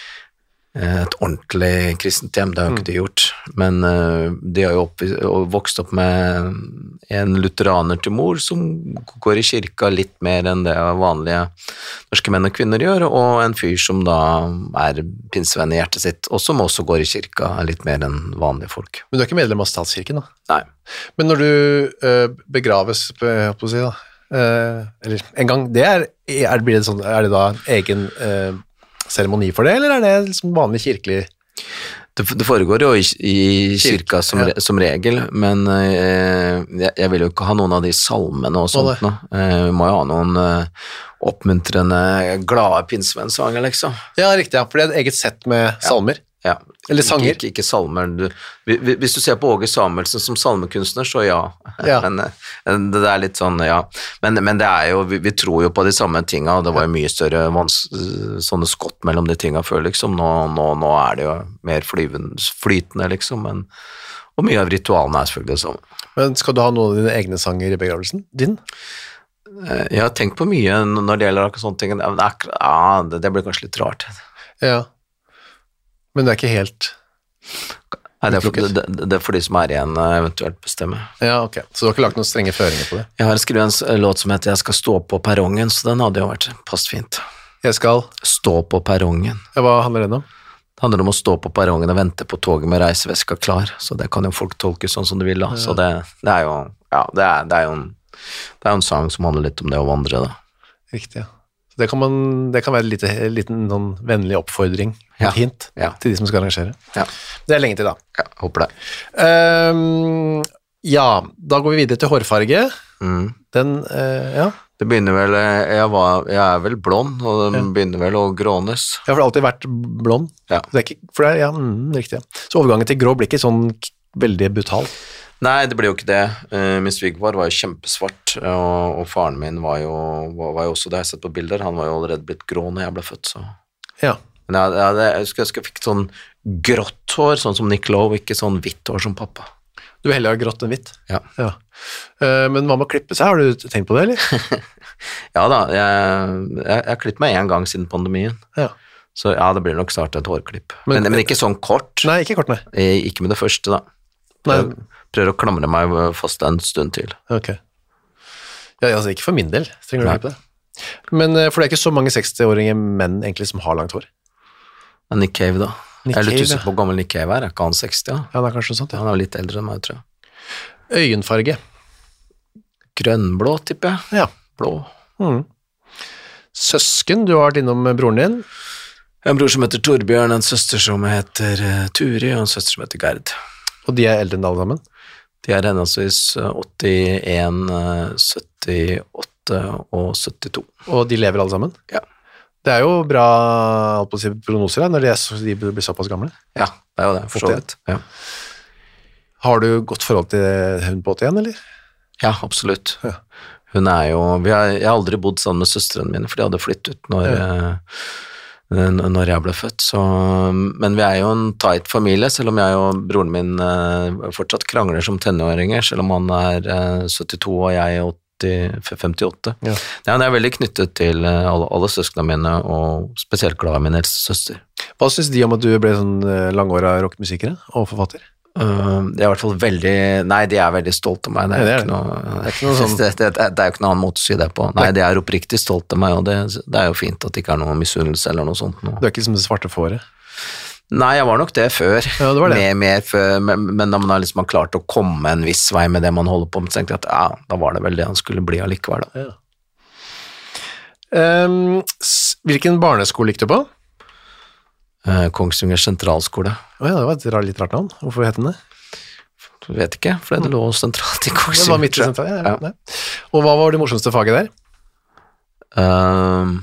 et ordentlig kristent hjem, det har jo ikke de gjort, men uh, de har jo opp, vokst opp med en lutheraner til mor som går i kirka litt mer enn det vanlige norske menn og kvinner gjør, og en fyr som da er pinsevenn i hjertet sitt, og som også går i kirka litt mer enn vanlige folk. Men du er ikke medlem av statskirken da? Nei. Men når du uh, begraves, jeg på å si da, uh, eller en gang, det er, er, blir det sånn, er det da egen uh, seremoni for det, eller er det liksom vanlig kirkelig? Det, det foregår jo i, i kirka som, ja. som regel, men eh, jeg, jeg vil jo ikke ha noen av de salmene og sånt nå. Eh, vi må jo ha noen eh, oppmuntrende, glade pinsevenn-sanger, liksom. Ja, riktig, ja, for det er et eget sett med ja. salmer. Ja. Eller sanger. Ikke, ikke, ikke salmer. Du, hvis du ser på Åge Samuelsen som salmekunstner, så ja. ja. Men det er litt sånn, ja. Men, men det er jo, vi, vi tror jo på de samme tingene, og det var jo mye større vans, sånne skott mellom de tingene før, liksom. Nå, nå, nå er det jo mer flyvende, flytende, liksom. Men, og mye av ritualene er selvfølgelig det samme. Men skal du ha noen av dine egne sanger i begravelsen? Din? Jeg har tenkt på mye når det gjelder akkurat sånne ting. Ja, det, det blir kanskje litt rart. Ja. Men det er ikke helt... Nei, det er, for, det, det er for de som er igjen eventuelt bestemme. Ja, ok. Så du har ikke lagt noen strenge føringer på det? Jeg har skrevet en låt som heter Jeg skal stå på perrongen, så den hadde jo vært pass fint. Jeg skal? Stå på perrongen. Ja, hva handler den om? Det handler om å stå på perrongen og vente på toget med reiseveska klar, så det kan jo folk tolke sånn som de vil da. Ja. Så det, det er jo, ja, det er, det er jo en, det er jo en sang som handler litt om det å vandre da. Riktig, ja. Så det kan, man, det kan være en lite, liten sånn vennlig oppfordring, ja. Et hint ja. Til de som skal arrangere. Ja. Det er lenge til da. Ja, håper det. Um, ja, da går vi videre til hårfarge. Mm. Den, uh, ja. Det begynner vel, jeg, var, jeg er vel blond, og den ja. Begynner vel å grånes. Ja, for det har alltid vært blond. Ja. Det er ikke, for det er, ja, mm, riktig. Så overgangen til grå blir ikke sånn veldig brutal. Nei, det ble jo ikke det. Uh, min svigerfar var jo kjempesvart, og, og faren min var jo, var, var jo også, det har jeg sett på bilder, han var jo allerede blitt grå når jeg ble født, så. Ja. Men jeg, jeg, jeg, husker, jeg husker jeg fikk sånn grått hår, sånn som Nick Lowe, ikke sånn hvitt hår som pappa. Du vil heller ha grått enn hvitt? Ja. Ja. Uh, men hva med å klippe seg? Har du tenkt på det, eller? Ja da, jeg, jeg, jeg har klippet meg en gang siden pandemien. Ja. Så ja, det blir nok snart et hårklipp. Men, men, men ikke sånn kort. Nei, ikke kort, nei. Ikke med det første, da. Jeg prøver å klamre meg fast en stund til. Ok. Ja, altså ikke for min del, trenger du å klippe det. Men for det er ikke så mange sekstiårige menn egentlig som har langt hår. Nick Cave, da. Nick jeg er litt Cave, usikker på hvor gammel Nick Cave er. Er ikke han seksti, da? Ja, det er kanskje sånt, ja. Han er litt eldre enn meg, tror jeg. Øyenfarge. Grønnblå, tipper jeg. Ja. Blå. Mm. Søsken, du har vært innom broren din. Jeg har en bror som heter Torbjørn, en søster som heter uh, Turi, og en søster som heter Gerd. Og de er eldre enn alle sammen? De er henholdsvis åttien, syttiåtte og syttito. Og de lever alle sammen? Ja. Det er jo bra alt på å si, prognoser da, når de, er så, de blir såpass gamle. Ja, det er jo det, for så vidt. Ja. Har du godt forhold til hun på åttien, eller? Ja, absolutt. Ja. Hun er jo, vi har, jeg har aldri bodd sammen med søstrene mine, for de hadde flyttet ut når... Ja. når jeg ble født, så, men vi er jo en tight familie, selv om jeg og broren min eh, fortsatt krangler som tenåringer, selv om han er eh, syttito og jeg er åtti, femtiåtte. Ja. Ja, det er veldig knyttet til alle, alle søskene mine, og spesielt glad i min eldste søster. Hva synes de om at du ble sånn langåret rockmusikere og forfatter? Uh, det er i hvert fall veldig, nei, de er veldig stolt av meg, det er, nei, det er, ikke noe, det er ikke noe sånn det, det, det, det er jo ikke noen annen måte å si det på, nei, de er oppriktig stolt av meg, og det, det er jo fint at det ikke er noe misunnelse eller noe sånt noe. Du er ikke som det svarte fåret? Nei, jeg var nok det før, ja, det var det. Mer, mer før, men, men da man har liksom klart å komme en viss vei med det man holder på med, så tenkte jeg at ja, da var det vel det han skulle bli allikevel da. Ja. Um, hvilken barneskole gikk du på? Uh, Kongsvinger sentralskole. Oh, ja, det var et litt rart navn. Hvorfor het den det? Jeg vet ikke, for det lå sentralt i Kongsvinger. Det var midt i sentralt, ja, ja. Ja. Og hva var det morsomste faget der? Uh,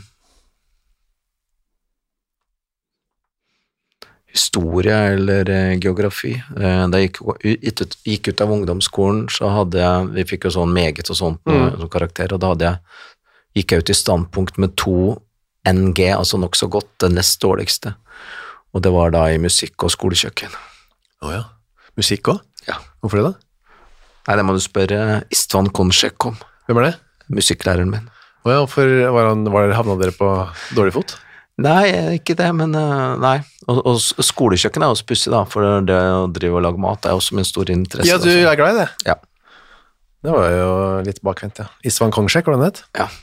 historie eller uh, geografi. Uh, da jeg gikk ut, gikk ut av ungdomsskolen, så hadde jeg, vi fikk jo sånn meget og sånt mm. som karakter, og da hadde jeg, gikk jeg ut i standpunkt med to N G, altså nok så godt, det nest dårligste. Og det var da i musikk og skolekjøkken. Åja, oh, ja. Musikk også? Ja. Hvorfor det da? Nei, det må du spørre Istvan Konchek om. Hvem er det? Musikklæreren min. Åja, oh, hvorfor var han, var havna dere på dårlig fot? Nei, ikke det, men uh, nei. Og, og skolekjøkken er også pussig da, for det å drive og lage mat er også min store interesse. Ja, du er glad i det? Ja. Det var jo litt bakvendt, ja. Istvan Konchek, var det det? Ja.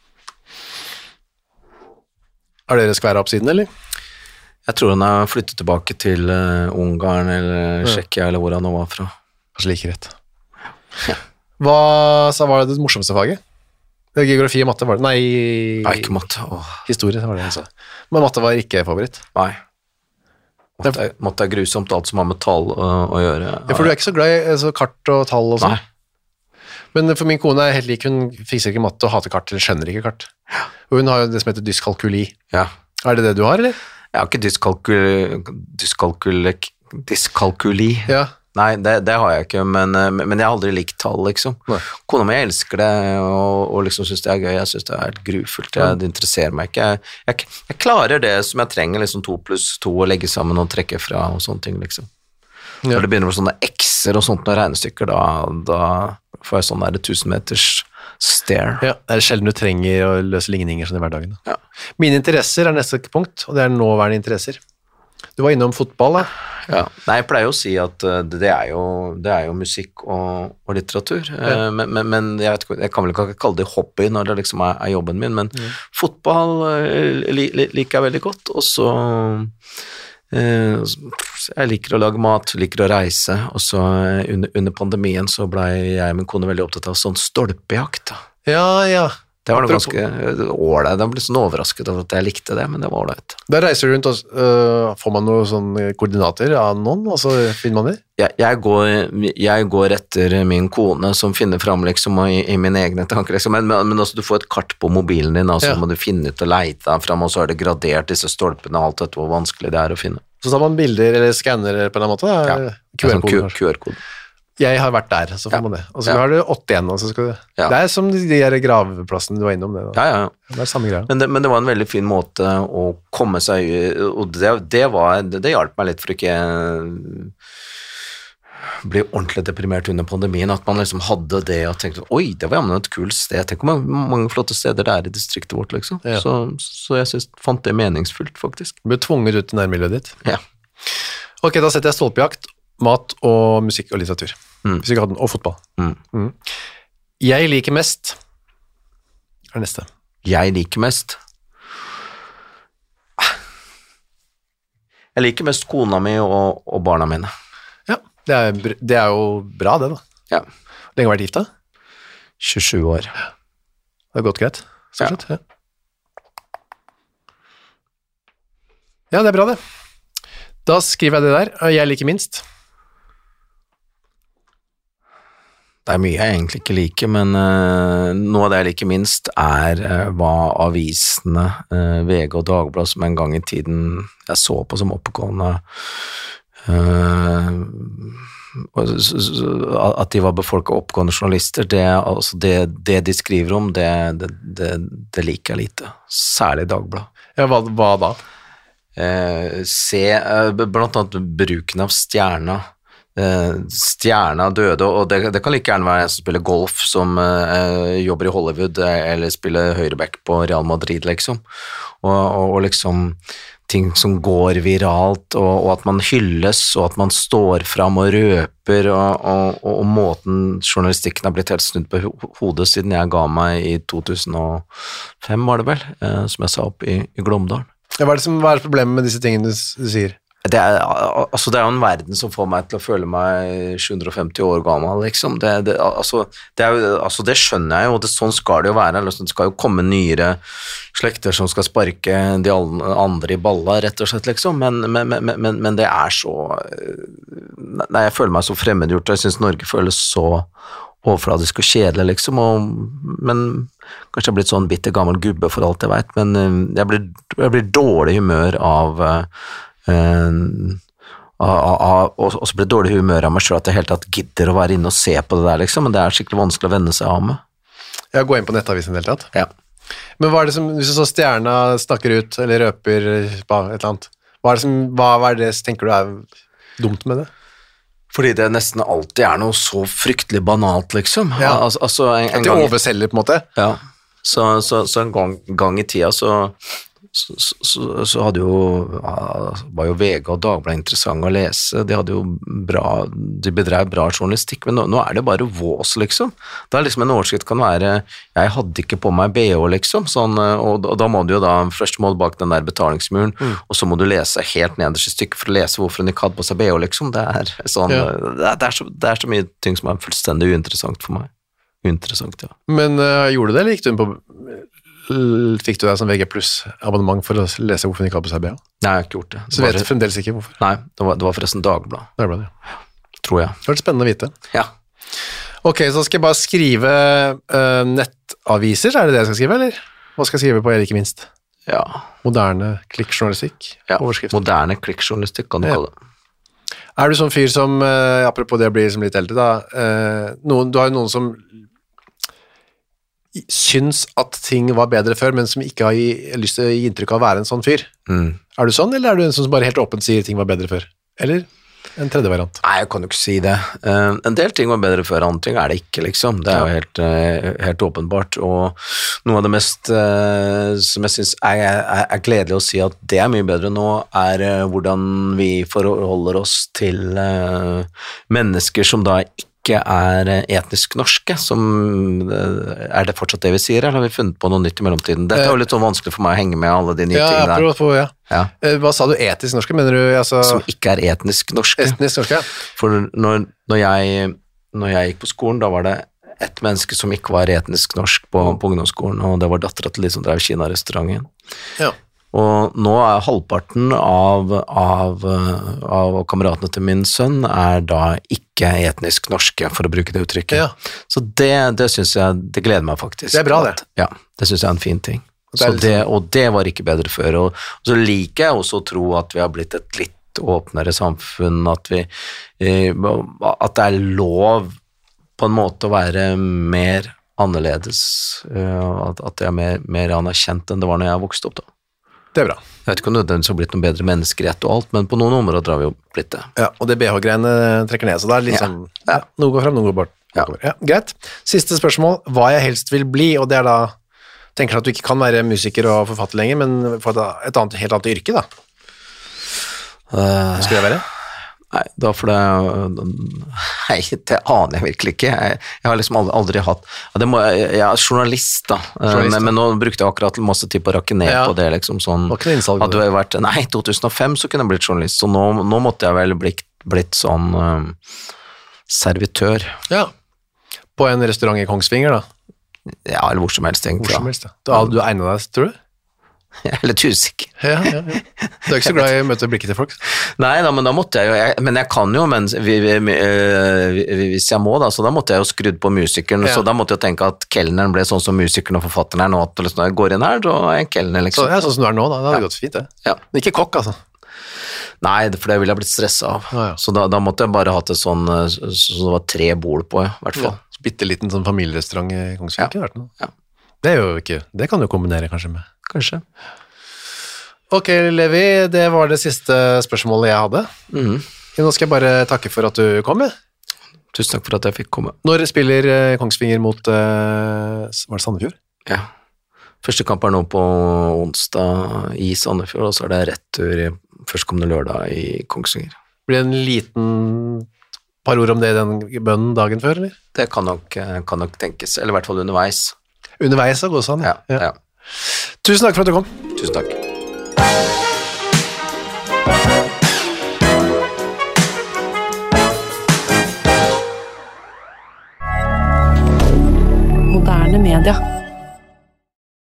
Har dere skværet opp siden, eller? Jeg tror han har flyttet tilbake til uh, Ungarn eller ja. Tsjekkia eller hvor han nå var fra. Kanskje like rett. Ja. Hva så var det morsomste faget? Geografi og matte var det? Nei, Nei ikke matte. Åh. Historie var det jeg sa. Men matte var ikke favoritt? Nei. Matte, matte er grusomt, alt som har med tall uh, å gjøre. Ja, for du er ikke så glad i altså, kart og tall og sånn? Nei. Men for min kone er helt lik, hun fikser ikke matte og hater kart, eller skjønner ikke kart. Og hun har jo det som heter dyskalkuli. Ja. Er det det du har, eller? Jeg har ikke dyskalkuli, dyskalkuli, dyskalkuli. Ja. Nei, det, det har jeg ikke, men, men jeg har aldri likt tall, liksom. Nei. Kona mi elsker det, og, og liksom synes det er gøy, jeg synes det er helt grufullt, jeg, det interesserer meg ikke. Jeg, jeg, jeg klarer det som jeg trenger, liksom to pluss to, å legge sammen og trekke fra, og sånne ting, liksom. Ja. Når det begynner med sånne X-er og sånt, og regnestykker, da, da får jeg sånn der tusen meters stare. Ja, det er sjelden du trenger å løse ligninger sånn i hverdagen. Ja. Mine interesser er neste punkt, og det er nåværende interesser. Du var innom fotball, da. Ja. Nei, jeg pleier jo å si at uh, det, er jo, det er jo musikk og, og litteratur, ja. uh, men, men, men jeg, vet ikke, jeg kan vel ikke kalle det hobby når det liksom er, er jobben min, men mm. fotball uh, li, li, liker jeg veldig godt, og så uh, jeg liker å lage mat, liker å reise, og så uh, under, under pandemien så ble jeg og min kone veldig opptatt av sånn stolpejakt. Da. Ja, ja. Det var noe ganske ålreit. Jeg ble sånn overrasket over at jeg likte det, men det var ålreit. Da reiser du rundt, og uh, får man noen sånne koordinater av noen, og så finner man det? Jeg, jeg, går, jeg går etter min kone, som finner fram liksom i, i mine egne tanker, liksom. men, men, men altså, du får et kart på mobilen din, og så ja. må du finne ut og leite deg frem, og så er det gradert disse stolpene, og alt dette hvor vanskelig det er å finne. Så tar man bilder eller skanner på en eller annen måte? Ja, Q R-kode. Jeg har vært der, så får ja. man det. Og så ja. har du åtte igjen, og så skal du... Ja. Det er som de der gravplassene du var innom det. Da. Ja, ja. Det er samme greia. Men det, men det var en veldig fin måte å komme seg i, og det, det var, det, det hjalp meg litt for ikke bli ordentlig deprimert under pandemien, at man liksom hadde det og tenkte, oi, det var jammen et kult sted. Tenk hvor mange, mange flotte steder det er i distriktet vårt, liksom. Ja. Så, så jeg synes, fant det meningsfullt, faktisk. Du ble tvunget ut i nærmiljøet ditt. Ja. Ok, da setter jeg stolpejakt, mat og musikk og litteratur. Mm. Hvis ikke hadde den, og fotball. Mm. Mm. Jeg liker mest Hva er neste? Jeg liker mest Jeg liker mest kona mi og, og barna mine. Ja, det er, det er jo bra det da. Ja. Lenge har vært gift da? tjuesju år. Det har gått greit, stort sett. Ja. Ja. Ja, det er bra det. Da skriver jeg det der. Jeg liker minst. Det er mye jeg egentlig ikke liker, men uh, noe av det jeg liker minst er uh, hva avisene, uh, V G og Dagblad, som en gang i tiden jeg så på som oppegående, uh, at de var befolket oppegående journalister, det, altså det, det de skriver om, det, det, det, det liker jeg lite. Særlig Dagblad. Ja, hva, hva da? Uh, se uh, blant annet bruken av stjerna. Uh, stjerna døde, og det, det kan like gjerne være en som spiller golf, som uh, jobber i Hollywood, eller spiller høyreback på Real Madrid, liksom. Og, og, og liksom ting som går viralt, og, og at man hylles, og at man står fram og røper, og, og, og, og måten journalistikken har blitt helt snudd på hodet siden jeg ga meg i to tusen og fem, var det vel, uh, som jeg sa opp i, i Glåmdalen. Ja, hva er det som hva er problemet med disse tingene du, du sier? Det er, altså det er jo en verden som får meg til å føle meg sju hundre og femti år gammel, liksom. Det, det, altså, det, er jo, altså det skjønner jeg jo, og det, sånn skal det jo være. Det skal jo komme nyere slekter som skal sparke de andre i balla, rett og slett, liksom. Men, men, men, men, men det er så Nei, jeg føler meg så fremmedgjort, og jeg synes Norge føles så overfladisk og kjedelig, liksom. Og, men kanskje jeg er blitt sånn bitter gammel gubbe for alt jeg vet, men jeg blir, jeg blir dårlig humør av Uh, uh, uh, og så blir det dårlig humør av meg selv at jeg helt tatt gidder å være inne og se på det der, liksom, men det er skikkelig vanskelig å vende seg av med. Ja, gå inn på nettavisen helt tatt. Ja. Men hva er det som, hvis du så stjerna snakker ut, eller røper på et eller annet, hva er det som, hva, hva er det som tenker du er dumt med det? Fordi det nesten alltid er noe så fryktelig banalt, liksom. Ja. Al altså, en, en At de overselger, på en måte. Ja, så, så, så en gang, gang i tida så Så, så, så hadde jo, var jo V G og Dagblad interessant å lese, de hadde jo bra, de bedrev bra journalistikk, men nå, nå er det bare vås, liksom. Da er liksom en overskrift kan være, jeg hadde ikke på meg B H, liksom, sånn, og, og da må du jo da, først må du bak den der betalingsmuren, mm. og så må du lese helt nederst i stykket for å lese hvorfor hun ikke hadde på seg B H, liksom. Det er sånn, ja. det, er, det, er så, det er så mye ting som er fullstendig uinteressant for meg. Uinteressant, ja. Men uh, gjorde du det, eller gikk du inn på fikk du deg som V G pluss abonnement for å lese hvorfor hun ikke hadde på seg B H? Nei, jeg har ikke gjort det. Så vet du fremdeles ikke hvorfor? Nei, det var, det var forresten Dagblad. Dagblad, ja. Tror jeg. Det var litt spennende å vite. Ja. Ok, så skal jeg bare skrive uh, nettaviser, er det det jeg skal skrive, eller? Hva skal jeg skrive på, jeg liker minst? Ja. Moderne klikkjournalistikk? Ja, overskrift. moderne klikkjournalistikk kan du ja. kalle det. Er du sånn fyr som, uh, apropos det å bli liksom litt eldre da, uh, noen, du har jo noen som syns at ting var bedre før, men som ikke har gi, lyst til å gi inntrykk av å være en sånn fyr. Mm. Er du sånn, eller er du en som bare helt åpent sier ting var bedre før? Eller? en tredje variant? Nei, jeg kan jo ikke si det. Uh, en del ting var bedre før, andre ting er det ikke, liksom. Det er jo helt, uh, helt åpenbart. Og noe av det mest uh, som jeg synes er, er, er gledelig å si at det er mye bedre nå, er uh, hvordan vi forholder oss til uh, mennesker som da ikke er etnisk norske, som er det fortsatt det vi sier, eller har vi funnet på noe nytt i mellomtiden? Dette er jo litt sånn vanskelig for meg å henge med alle de nye ja, tingene der. På, ja. Ja. Hva sa du, etisk norske, mener du? Altså... Som ikke er etnisk norske. Etnisk norske, ja. For når, når, jeg, når jeg gikk på skolen, da var det et menneske som ikke var etnisk norsk på, på ungdomsskolen, og det var datteren til de som drev Kina-restauranten. Ja. Og nå er halvparten av, av, av kameratene til min sønn er da ikke etnisk norske, for å bruke det uttrykket. Ja. Så det, det synes jeg, det gleder meg faktisk. Det er bra det. At, ja, det synes jeg er en fin ting. Det så liksom... det, og det var ikke bedre før. Og, og så liker jeg også å tro at vi har blitt et litt åpnere samfunn, at, vi, at det er lov på en måte å være mer annerledes, at, at det er mer, mer anerkjent enn det var når jeg vokste opp da. Det er bra. Jeg vet ikke om det har blitt noen bedre menneskerett og alt, men på noen områder har vi jo blitt det. Ja, og det B H-greiene trekker ned, så det er liksom, ja. Ja, noe går frem, noe går bort. Ja. Ja, greit. Siste spørsmål, hva jeg helst vil bli, og det er da, tenker at du ikke kan være musiker og forfatter lenger, men for et annet, helt annet yrke da? Hva skal det være? Nei, da for det, nei, det aner jeg virkelig ikke. Jeg, jeg har liksom aldri, aldri hatt, det må, jeg er journalist da, journalist, men, men nå brukte jeg akkurat masse tid på å rakke ned ja. På det, liksom sånn, at du har vært, nei, to tusen og fem så kunne jeg blitt journalist, så nå, nå måtte jeg vel blitt, blitt sånn um, servitør. Ja, på en restaurant i Kongsvinger da? Ja, eller hvor som helst egentlig. Hvor som helst, ja. Da, du egnet deg, tror du? Jeg er litt usikker. Ja, ja, ja. Du er ikke så glad i å møte blikket til folk? Nei da, men da måtte jeg jo, jeg, men jeg kan jo, men vi, vi, vi, hvis jeg må da, så da måtte jeg jo skrudd på musikeren, ja. Så da måtte jeg tenke at kelneren ble sånn som musikeren og forfatteren er nå, at liksom, jeg går inn her, så er jeg en kelner liksom. Så, ja, sånn som du er nå da, det hadde ja. Gått fint det. Ja. Men ikke kokk altså? Nei, for det ville jeg blitt stresset av, ja, ja. Så da, da måtte jeg bare hatt det sånn, så det var tre bord på, i hvert fall. Ja. Bitteliten sånn familierestaurant i Kongsvinger, ja. Ja. Det er jo ikke, det kan du kombinere kanskje med. Kanskje. Ok, Levi, det var det siste spørsmålet jeg hadde. Mm. Nå skal jeg bare takke for at du kom. Tusen takk for at jeg fikk komme. Når spiller Kongsvinger mot, var det Sandefjord? Ja. Første kamp er nå på onsdag i Sandefjord, og så er det retur førstkommende lørdag i Kongsvinger. Blir det en liten par ord om det i den bønnen dagen før, eller? Det kan nok, kan nok tenkes, eller i hvert fall underveis. Underveis og gå sånn? Ja, ja. Ja. Tusen takk for at du kom. Tusen takk. Moderne media.